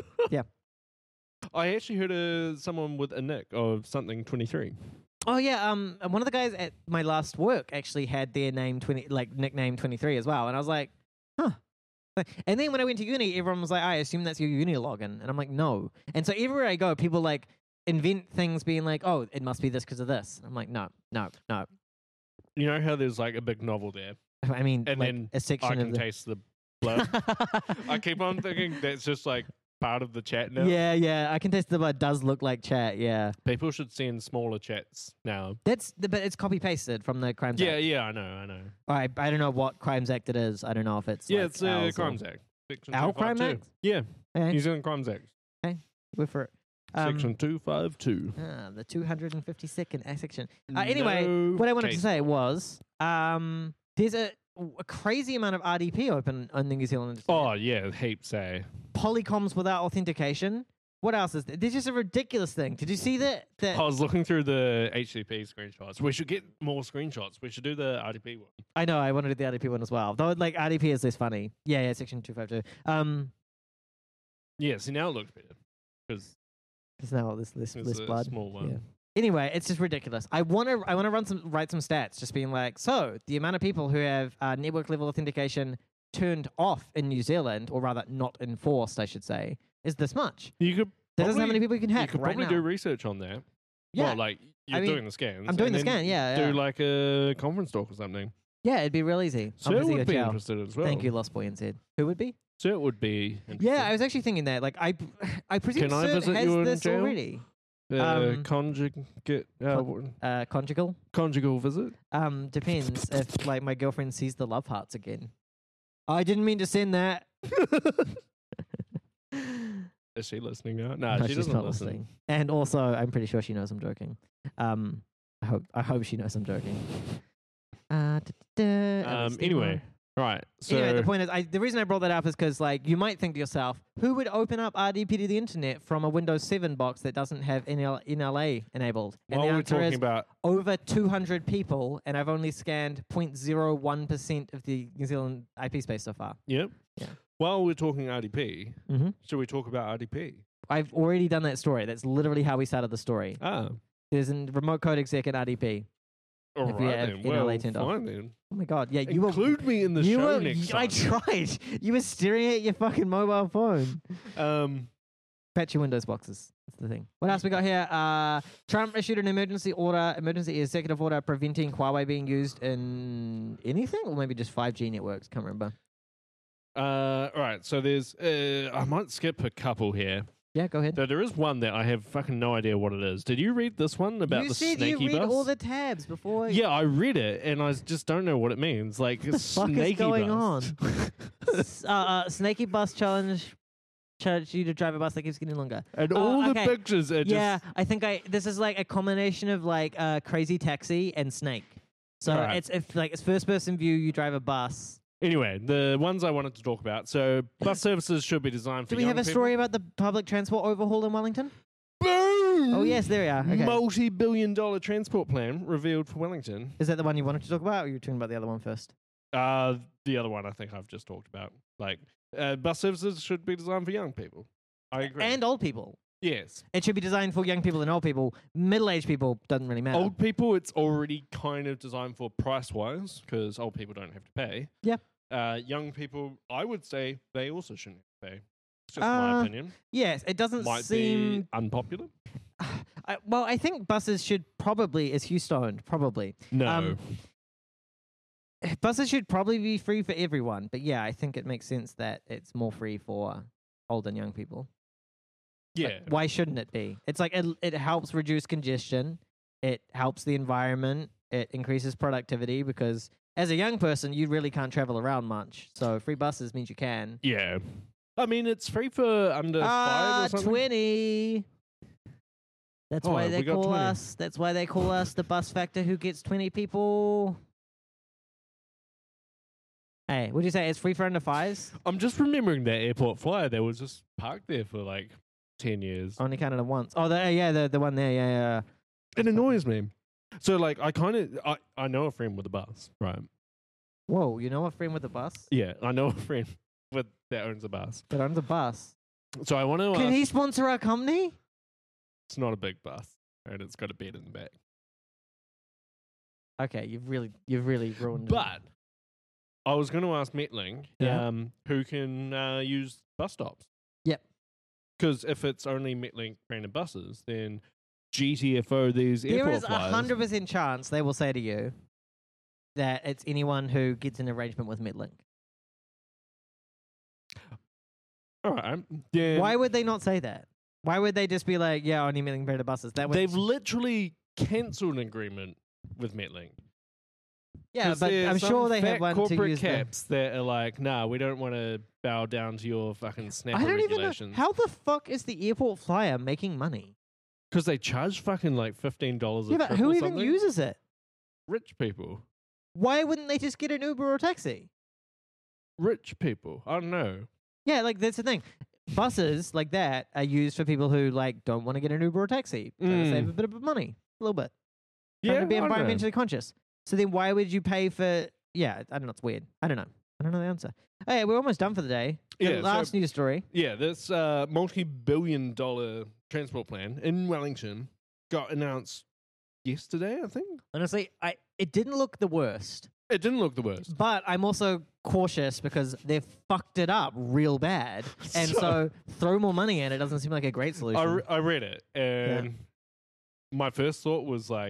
Speaker 2: I actually heard someone with a nick of something 23.
Speaker 1: Oh yeah, and one of the guys at my last work actually had their name nickname 23 as well, and I was like, huh. And then when I went to uni, everyone was like, I assume that's your uni login, and I'm like, no. And so everywhere I go, people like invent things, being like, oh, it must be this because of this. I'm like, no.
Speaker 2: You know how there's like a big novel there,
Speaker 1: I mean,
Speaker 2: and
Speaker 1: like
Speaker 2: then
Speaker 1: a section
Speaker 2: I
Speaker 1: of
Speaker 2: can
Speaker 1: the.
Speaker 2: taste the blood. I keep on thinking that's just like part of the chat now.
Speaker 1: Yeah, I can taste the blood does look like chat. Yeah,
Speaker 2: People should send smaller chats now.
Speaker 1: but it's copy pasted from the Crimes Act.
Speaker 2: Yeah, I know.
Speaker 1: I don't know what Crimes Act it is. I don't know if it's
Speaker 2: Yeah,
Speaker 1: like
Speaker 2: it's the
Speaker 1: ours or-
Speaker 2: Crimes Act. Section
Speaker 1: Our Crime
Speaker 2: 252.
Speaker 1: Act?
Speaker 2: Yeah,
Speaker 1: Okay,
Speaker 2: New Zealand Crimes Act.
Speaker 1: we're for it.
Speaker 2: Section 252.
Speaker 1: The 252nd section. Anyway, what I wanted to
Speaker 2: case.
Speaker 1: say was, there's a crazy amount of RDP open on the New Zealand.
Speaker 2: Oh, yeah, heaps, eh?
Speaker 1: Polycoms without authentication. What else is there? There's just a ridiculous thing. Did you see that?
Speaker 2: I was looking through the HTTP screenshots. We should get more screenshots. We should do the RDP one.
Speaker 1: I know. I wanted to do the RDP one as well. Though, like RDP is less funny. Yeah, section 252.
Speaker 2: Yeah, see, now it looks better. Because
Speaker 1: There's now this less
Speaker 2: it's a
Speaker 1: blood.
Speaker 2: small one.
Speaker 1: Yeah. Anyway, it's just ridiculous. I want to write some stats, just being like, so the amount of people who have network level authentication turned off in New Zealand, or rather not enforced, I should say, is this much.
Speaker 2: You could
Speaker 1: That doesn't how
Speaker 2: probably-
Speaker 1: many people you can
Speaker 2: you
Speaker 1: hack
Speaker 2: could
Speaker 1: right
Speaker 2: probably
Speaker 1: now.
Speaker 2: do research on that.
Speaker 1: Yeah.
Speaker 2: Well, like, you're
Speaker 1: I mean,
Speaker 2: doing the scans.
Speaker 1: I'm doing
Speaker 2: and
Speaker 1: the
Speaker 2: then
Speaker 1: scan. Yeah,
Speaker 2: Do
Speaker 1: yeah.
Speaker 2: like a conference talk or something.
Speaker 1: Yeah, it'd be real easy.
Speaker 2: So
Speaker 1: I'm
Speaker 2: it
Speaker 1: busy
Speaker 2: would
Speaker 1: with
Speaker 2: be
Speaker 1: Chow.
Speaker 2: interested as well.
Speaker 1: Thank you, Lost Boy and Zed. Who would be?
Speaker 2: So it would be interesting.
Speaker 1: Yeah, I was actually thinking that. Like, I presume
Speaker 2: Can I
Speaker 1: Cert
Speaker 2: visit
Speaker 1: has
Speaker 2: you in
Speaker 1: this
Speaker 2: jail?
Speaker 1: already.
Speaker 2: Conjugate,
Speaker 1: Conjugal.
Speaker 2: conjugal visit?
Speaker 1: Depends if like my girlfriend sees the love hearts again. I didn't mean to send that.
Speaker 2: Is she listening now? No,
Speaker 1: No,
Speaker 2: she
Speaker 1: she's
Speaker 2: doesn't
Speaker 1: not
Speaker 2: listen.
Speaker 1: listening. And also, I'm pretty sure she knows I'm joking. I hope she knows I'm joking.
Speaker 2: Anyway, right. So
Speaker 1: Anyway, the point is, the reason I brought that up is because, like, you might think to yourself, who would open up RDP to the internet from a Windows 7 box that doesn't have NLA enabled? And
Speaker 2: while
Speaker 1: the
Speaker 2: we're
Speaker 1: answer
Speaker 2: talking
Speaker 1: is
Speaker 2: about
Speaker 1: over 200 people, and I've only scanned 0.01% of the New Zealand IP space so far.
Speaker 2: Yep.
Speaker 1: Yeah.
Speaker 2: While we're talking RDP,
Speaker 1: Mm-hmm.
Speaker 2: should we talk about RDP?
Speaker 1: I've already done that story. That's literally how we started the story.
Speaker 2: Ah,
Speaker 1: There's a remote code exec in RDP.
Speaker 2: all
Speaker 1: If you
Speaker 2: right
Speaker 1: have
Speaker 2: then.
Speaker 1: NLA
Speaker 2: Well,
Speaker 1: turned off.
Speaker 2: fine then.
Speaker 1: Oh my god! Yeah, you
Speaker 2: Include me in the
Speaker 1: you
Speaker 2: show
Speaker 1: were.
Speaker 2: next
Speaker 1: I
Speaker 2: time.
Speaker 1: tried. You were staring at your fucking mobile phone. Patch your Windows boxes. That's the thing. What else we got here? Trump issued an emergency executive order preventing Huawei being used in anything, or maybe just 5G networks. Can't remember.
Speaker 2: All right. So there's. I might skip a couple here.
Speaker 1: Yeah, go ahead.
Speaker 2: Though there is one that I have fucking no idea what it is. Did you read this one about
Speaker 1: You
Speaker 2: the
Speaker 1: said
Speaker 2: snaky
Speaker 1: you read
Speaker 2: bus?
Speaker 1: all the tabs before.
Speaker 2: Yeah, I read it and I just don't know what it means. Like,
Speaker 1: What the
Speaker 2: it's
Speaker 1: fuck is
Speaker 2: snaky
Speaker 1: going
Speaker 2: bus.
Speaker 1: Snaky bus challenge. Charge you to drive a bus that keeps getting longer.
Speaker 2: And
Speaker 1: Oh,
Speaker 2: all
Speaker 1: okay.
Speaker 2: the pictures are just.
Speaker 1: Yeah, I think this is like a combination of like Crazy Taxi and Snake. So
Speaker 2: Alright.
Speaker 1: it's first person view. You drive a bus.
Speaker 2: Anyway, the ones I wanted to talk about. So, bus services should be designed for
Speaker 1: Do we have
Speaker 2: young
Speaker 1: a story about the public transport overhaul in Wellington?
Speaker 2: Boom!
Speaker 1: Oh yes, there we are. Okay.
Speaker 2: Multi-billion-dollar transport plan revealed for Wellington.
Speaker 1: Is that the one you wanted to talk about, or you were talking about the other one first?
Speaker 2: The other one I think I've just talked about. Like, bus services should be designed for young people. I agree.
Speaker 1: And old people.
Speaker 2: Yes.
Speaker 1: It should be designed for young people and old people. Middle-aged people doesn't really matter.
Speaker 2: Old people, it's already kind of designed for price-wise because old people don't have to pay.
Speaker 1: Yeah.
Speaker 2: Young people, I would say they also shouldn't have to pay. It's just my opinion.
Speaker 1: Yes, it doesn't
Speaker 2: Might
Speaker 1: seem...
Speaker 2: be unpopular.
Speaker 1: well, I think buses should probably, as Hugh stoned, probably.
Speaker 2: No.
Speaker 1: Buses should probably be free for everyone. But yeah, I think it makes sense that it's more free for old and young people.
Speaker 2: yeah.
Speaker 1: Like, why shouldn't it be? It's like it helps reduce congestion. It helps the environment. It increases productivity because as a young person, you really can't travel around much. So free buses means you can.
Speaker 2: Yeah. I mean, it's free for under 5 or something.
Speaker 1: 20. That's why
Speaker 2: Oh,
Speaker 1: they
Speaker 2: we got
Speaker 1: call
Speaker 2: 20.
Speaker 1: us. That's why they call us the bus factor who gets 20 people. Hey, would you say it's free for under 5s?
Speaker 2: I'm just remembering that airport flyer that was just parked there for like 10 years.
Speaker 1: Only counted it once. Oh, the one there. Yeah.
Speaker 2: It annoys me. So, like, I know a friend with a bus, right?
Speaker 1: Whoa, you know a friend with a bus?
Speaker 2: Yeah, I know a friend that owns a bus.
Speaker 1: That owns a bus.
Speaker 2: So I want to
Speaker 1: Can
Speaker 2: ask,
Speaker 1: he sponsor our company?
Speaker 2: it's not a big bus, and it's got a bed in the back.
Speaker 1: Okay, you've really ruined it.
Speaker 2: But I was going to ask Metlink,
Speaker 1: Yeah.
Speaker 2: who can use bus stops.
Speaker 1: Yep.
Speaker 2: Because if it's only Metlink branded buses, then GTFO these
Speaker 1: There
Speaker 2: airport
Speaker 1: is a
Speaker 2: flyers.
Speaker 1: 100% chance they will say to you that it's anyone who gets an arrangement with Metlink.
Speaker 2: All right. Then
Speaker 1: Why would they not say that? Why would they just be like, yeah, only Metlink branded buses? That would
Speaker 2: they've literally cancelled an agreement with Metlink.
Speaker 1: yeah,
Speaker 2: 'Cause
Speaker 1: but
Speaker 2: there's
Speaker 1: I'm
Speaker 2: some
Speaker 1: sure they have
Speaker 2: fat
Speaker 1: one to
Speaker 2: corporate
Speaker 1: use.
Speaker 2: caps that are like, nah, we don't want to bow down to your fucking snapper
Speaker 1: I don't even know
Speaker 2: regulations.
Speaker 1: how the fuck is the airport flyer making money?
Speaker 2: Because they charge fucking like $15
Speaker 1: Yeah,
Speaker 2: a
Speaker 1: but
Speaker 2: trip
Speaker 1: who
Speaker 2: or
Speaker 1: even
Speaker 2: something.
Speaker 1: uses it?
Speaker 2: Rich people.
Speaker 1: Why wouldn't they just get an Uber or a taxi?
Speaker 2: Rich people. I don't know.
Speaker 1: Yeah, like that's the thing. Buses like that are used for people who like don't want to get an Uber or taxi, trying to save a bit of money, a little bit. Trying to be
Speaker 2: I don't know.
Speaker 1: environmentally conscious. So then why would you pay for... Yeah, I don't know. It's weird. I don't know the answer. Hey, we're almost done for the day. The
Speaker 2: Yeah,
Speaker 1: last news story.
Speaker 2: Yeah, this multi-billion-dollar transport plan in Wellington got announced yesterday, I think.
Speaker 1: Honestly, it didn't look the worst.
Speaker 2: It didn't look the worst.
Speaker 1: But I'm also cautious because they've fucked it up real bad. And so throw more money in it doesn't seem like a great solution.
Speaker 2: I read it, and my first thought was like,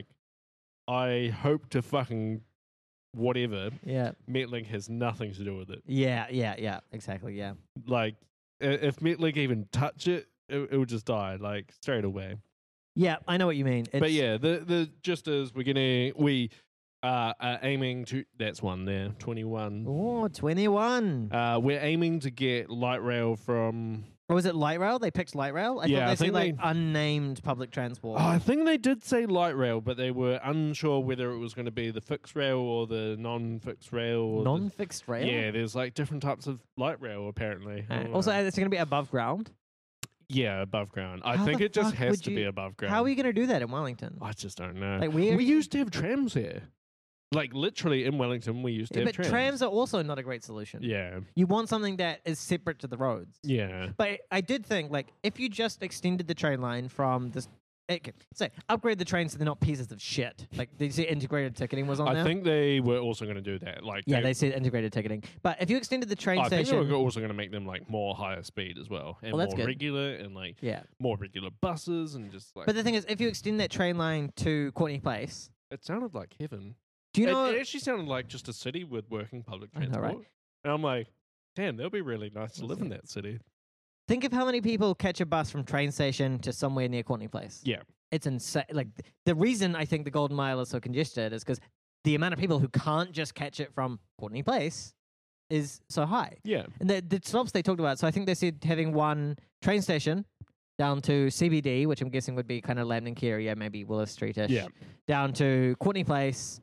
Speaker 2: I hope to fucking whatever.
Speaker 1: Yeah.
Speaker 2: Metlink has nothing to do with it.
Speaker 1: Yeah. Exactly, yeah.
Speaker 2: Like, if Metlink even touch it, it would just die, like, straight away.
Speaker 1: Yeah, I know what you mean.
Speaker 2: But yeah, the just as we are aiming to, that's one there, 21.
Speaker 1: Oh, 21.
Speaker 2: We're aiming to get light rail from...
Speaker 1: Or was it light rail? They picked light rail? I
Speaker 2: Yeah,
Speaker 1: thought
Speaker 2: I
Speaker 1: they said
Speaker 2: think
Speaker 1: like
Speaker 2: they-
Speaker 1: unnamed public transport.
Speaker 2: I think they did say light rail, but they were unsure whether it was going to be the fixed rail or the non-fixed rail. Or
Speaker 1: Non-fixed rail?
Speaker 2: Yeah, there's like different types of light rail apparently. I don't
Speaker 1: Also,
Speaker 2: know.
Speaker 1: it's going to be above ground.
Speaker 2: Yeah, above ground. I
Speaker 1: How
Speaker 2: think
Speaker 1: the
Speaker 2: it just
Speaker 1: fuck
Speaker 2: has
Speaker 1: would
Speaker 2: to be
Speaker 1: you-
Speaker 2: above ground.
Speaker 1: How are you going to do that in Wellington?
Speaker 2: I just don't know.
Speaker 1: Like, where-
Speaker 2: we used to have trams here. Like literally in Wellington, we used to
Speaker 1: Yeah,
Speaker 2: have
Speaker 1: but trams are also not a great solution.
Speaker 2: Yeah,
Speaker 1: You want something that is separate to the roads.
Speaker 2: yeah.
Speaker 1: But I did think, like, if you just extended the train line from this... Okay, say, upgrade the trains so they're not pieces of shit. Like, did you see integrated ticketing was on
Speaker 2: I
Speaker 1: there?
Speaker 2: think they were also going to do that. Like,
Speaker 1: Yeah, they said integrated ticketing. But if you extended the train
Speaker 2: I think
Speaker 1: station...
Speaker 2: they were also going to make them like more higher speed as well, and
Speaker 1: Well, that's
Speaker 2: more
Speaker 1: good.
Speaker 2: regular, and like
Speaker 1: Yeah.
Speaker 2: more regular buses, and just like.
Speaker 1: But the thing is, if you extend that train line to Courtney Place,
Speaker 2: It sounded like heaven.
Speaker 1: do you know...
Speaker 2: It actually sounded like just a city with working public
Speaker 1: I know,
Speaker 2: transport.
Speaker 1: right?
Speaker 2: And I'm like, damn, that'll be really nice to live in that city.
Speaker 1: Think of how many people catch a bus from train station to somewhere near Courtney Place.
Speaker 2: Yeah.
Speaker 1: It's insane. Like, the reason I think the Golden Mile is so congested is because the amount of people who can't just catch it from Courtney Place is so high.
Speaker 2: Yeah.
Speaker 1: And the stops they talked about, so I think they said having one train station down to CBD, which I'm guessing would be kind of Lambton Key area, maybe Willis Street-ish.
Speaker 2: Yeah.
Speaker 1: Down to Courtney Place,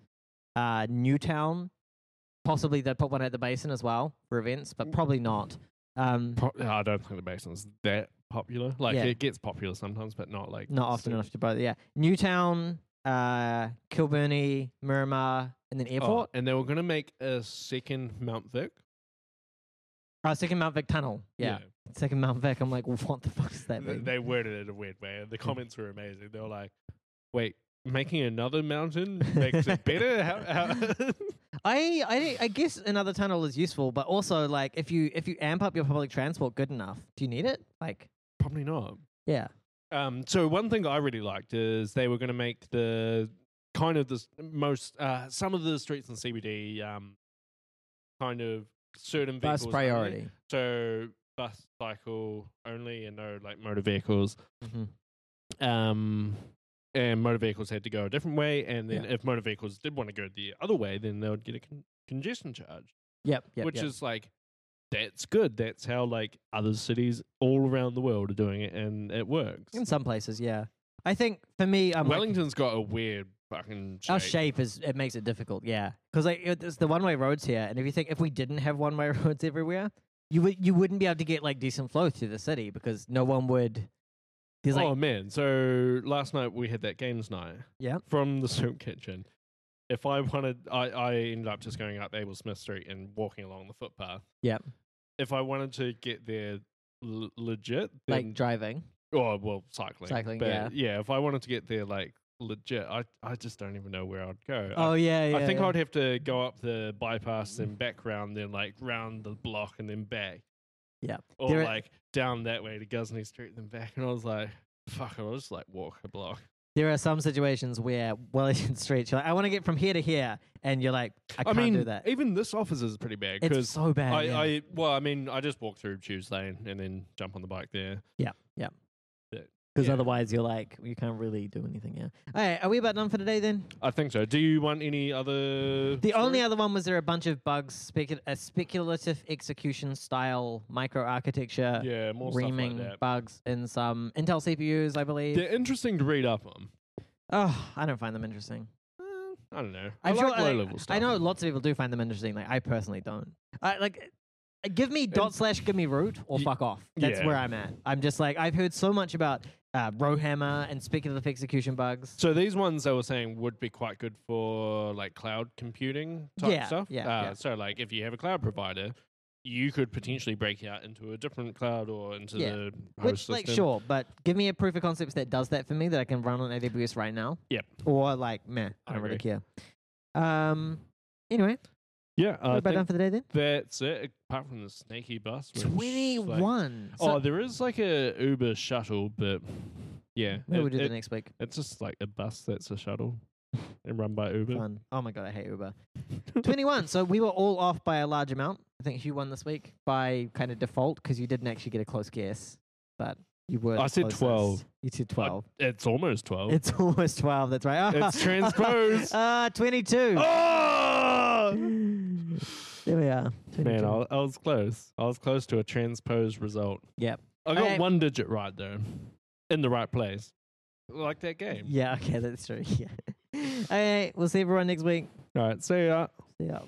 Speaker 1: Newtown. Possibly they'd put one at the Basin as well for events, but probably not.
Speaker 2: I don't think the Basin's that popular. Like,
Speaker 1: Yeah.
Speaker 2: it gets popular sometimes, but not like.
Speaker 1: Not often enough to bother. Yeah. Newtown, Kilburnie, Miramar, and then
Speaker 2: Oh,
Speaker 1: Airport.
Speaker 2: and they were going to make a second Mount Vic.
Speaker 1: Second Mount Vic Tunnel. Yeah. Second Mount Vic. I'm like, what the fuck does that mean?
Speaker 2: They worded it in a weird way, and the comments were amazing. They were like, "Wait, making another mountain makes it better? How?"
Speaker 1: I guess another tunnel is useful, but also like if you amp up your public transport good enough, do you need it? Like,
Speaker 2: Probably not.
Speaker 1: yeah.
Speaker 2: So one thing I really liked is they were going to make the kind of the most some of the streets in CBD kind of certain
Speaker 1: Bus
Speaker 2: vehicles
Speaker 1: priority.
Speaker 2: only. So bus, cycle only, and no like motor vehicles.
Speaker 1: Mm-hmm.
Speaker 2: And motor vehicles had to go a different way, and then
Speaker 1: Yeah.
Speaker 2: if motor vehicles did want to go the other way, then they would get a congestion charge,
Speaker 1: Yep.
Speaker 2: which is like that's good. That's how like other cities all around the world are doing it, and it works.
Speaker 1: in some places, yeah. I think for me, I'm like,
Speaker 2: Wellington's got a weird fucking shape.
Speaker 1: our shape it makes it difficult, yeah. Because like it's the one-way roads here, and if we didn't have one-way roads everywhere, you wouldn't be able to get like decent flow through the city because no one would. There's like,
Speaker 2: Oh man! So last night we had that games night.
Speaker 1: Yeah.
Speaker 2: From the soup kitchen. If I wanted, I ended up just going up Abel Smith Street and walking along the footpath.
Speaker 1: Yep.
Speaker 2: If I wanted to get there legit, then,
Speaker 1: like driving.
Speaker 2: oh well, cycling.
Speaker 1: Cycling,
Speaker 2: But yeah. If I wanted to get there like legit, I just don't even know where I'd go.
Speaker 1: Oh yeah.
Speaker 2: I think
Speaker 1: yeah.
Speaker 2: I'd have to go up the bypass, then back round, then like round the block and then back.
Speaker 1: Yeah.
Speaker 2: Or
Speaker 1: There are-
Speaker 2: like down that way to Gusney Street, then back. And I was like, fuck, I'll just like walk a block.
Speaker 1: There are some situations where Wellington Street, you're like, I want to get from here to here, and you're like, I can't
Speaker 2: mean,
Speaker 1: do that.
Speaker 2: even this office is pretty bad
Speaker 1: It's
Speaker 2: because
Speaker 1: so bad. yeah.
Speaker 2: I just walk through Tues Lane and then jump on the bike there.
Speaker 1: Because
Speaker 2: Yeah.
Speaker 1: otherwise, you're like, you can't really do anything. Yeah. All right, are we about done for today then?
Speaker 2: I think so. Do you want any other?
Speaker 1: The only
Speaker 2: story?
Speaker 1: other one was there a bunch of bugs, a speculative execution style microarchitecture
Speaker 2: yeah, more
Speaker 1: reaming
Speaker 2: stuff like that.
Speaker 1: bugs in some Intel CPUs, I believe.
Speaker 2: They're interesting to read up on.
Speaker 1: Oh, I don't find them interesting.
Speaker 2: I don't know.
Speaker 1: I'm
Speaker 2: I
Speaker 1: sure
Speaker 2: like low level stuff.
Speaker 1: I know lots of people do find them interesting. Like I personally don't. Give me / give me root or
Speaker 2: Y-
Speaker 1: fuck off. That's
Speaker 2: yeah.
Speaker 1: where I'm at. I'm just like I've heard so much about Rowhammer and speculative execution bugs.
Speaker 2: So these ones they were saying would be quite good for like cloud computing type
Speaker 1: Yeah,
Speaker 2: stuff.
Speaker 1: yeah.
Speaker 2: So like if you have a cloud provider, you could potentially break out into a different cloud or into
Speaker 1: Yeah.
Speaker 2: the host
Speaker 1: Which,
Speaker 2: system.
Speaker 1: like, sure, but give me a proof of concept that does that for me that I can run on AWS right now.
Speaker 2: Yep.
Speaker 1: Or like, meh, I
Speaker 2: I
Speaker 1: don't really
Speaker 2: agree.
Speaker 1: care. Anyway,
Speaker 2: Yeah,
Speaker 1: we're
Speaker 2: I
Speaker 1: about done
Speaker 2: think
Speaker 1: for the day then.
Speaker 2: that's it. Apart from the snaky bus. which, like-
Speaker 1: 21.
Speaker 2: oh, there is like a Uber shuttle, but yeah,
Speaker 1: maybe we'll do
Speaker 2: it,
Speaker 1: that next week.
Speaker 2: it's just like a bus that's a shuttle and run by Uber.
Speaker 1: Fun. Oh my god, I hate Uber. 21. So we were all off by a large amount. I think Hugh won this week by kind of default because you didn't actually get a close guess, but you were.
Speaker 2: I
Speaker 1: the
Speaker 2: said
Speaker 1: closest.
Speaker 2: 12.
Speaker 1: You said 12.
Speaker 2: It's almost 12.
Speaker 1: It's almost 12. That's right.
Speaker 2: It's transposed.
Speaker 1: 22.
Speaker 2: Oh!
Speaker 1: There we are. 22.
Speaker 2: Man, I was close. I was close to a transposed result.
Speaker 1: Yep.
Speaker 2: I got
Speaker 1: Okay.
Speaker 2: one digit right though, in the right place, like that game.
Speaker 1: Yeah. Okay, that's true. Yeah. Okay, we'll see everyone next week.
Speaker 2: All right, see ya.
Speaker 1: See ya.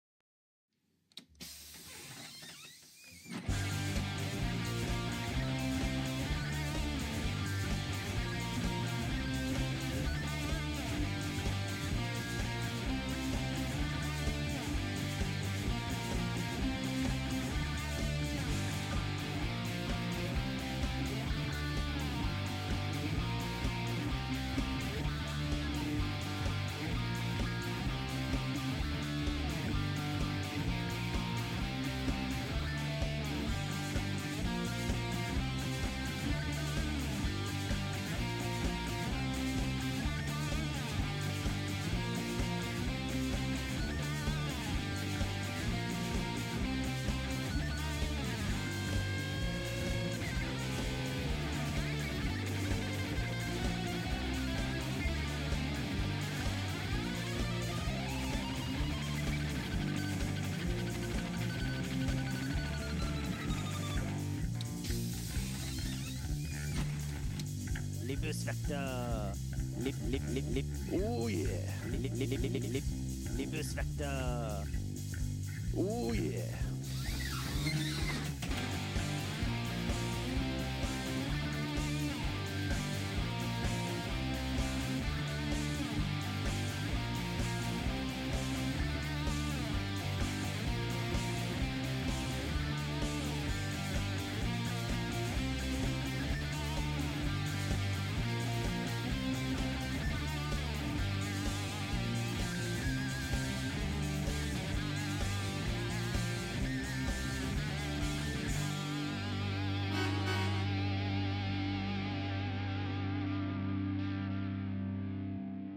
Speaker 1: Libus Vector. Lip.
Speaker 2: Oh yeah.
Speaker 1: Lip. Libus Vector.
Speaker 2: Oh yeah.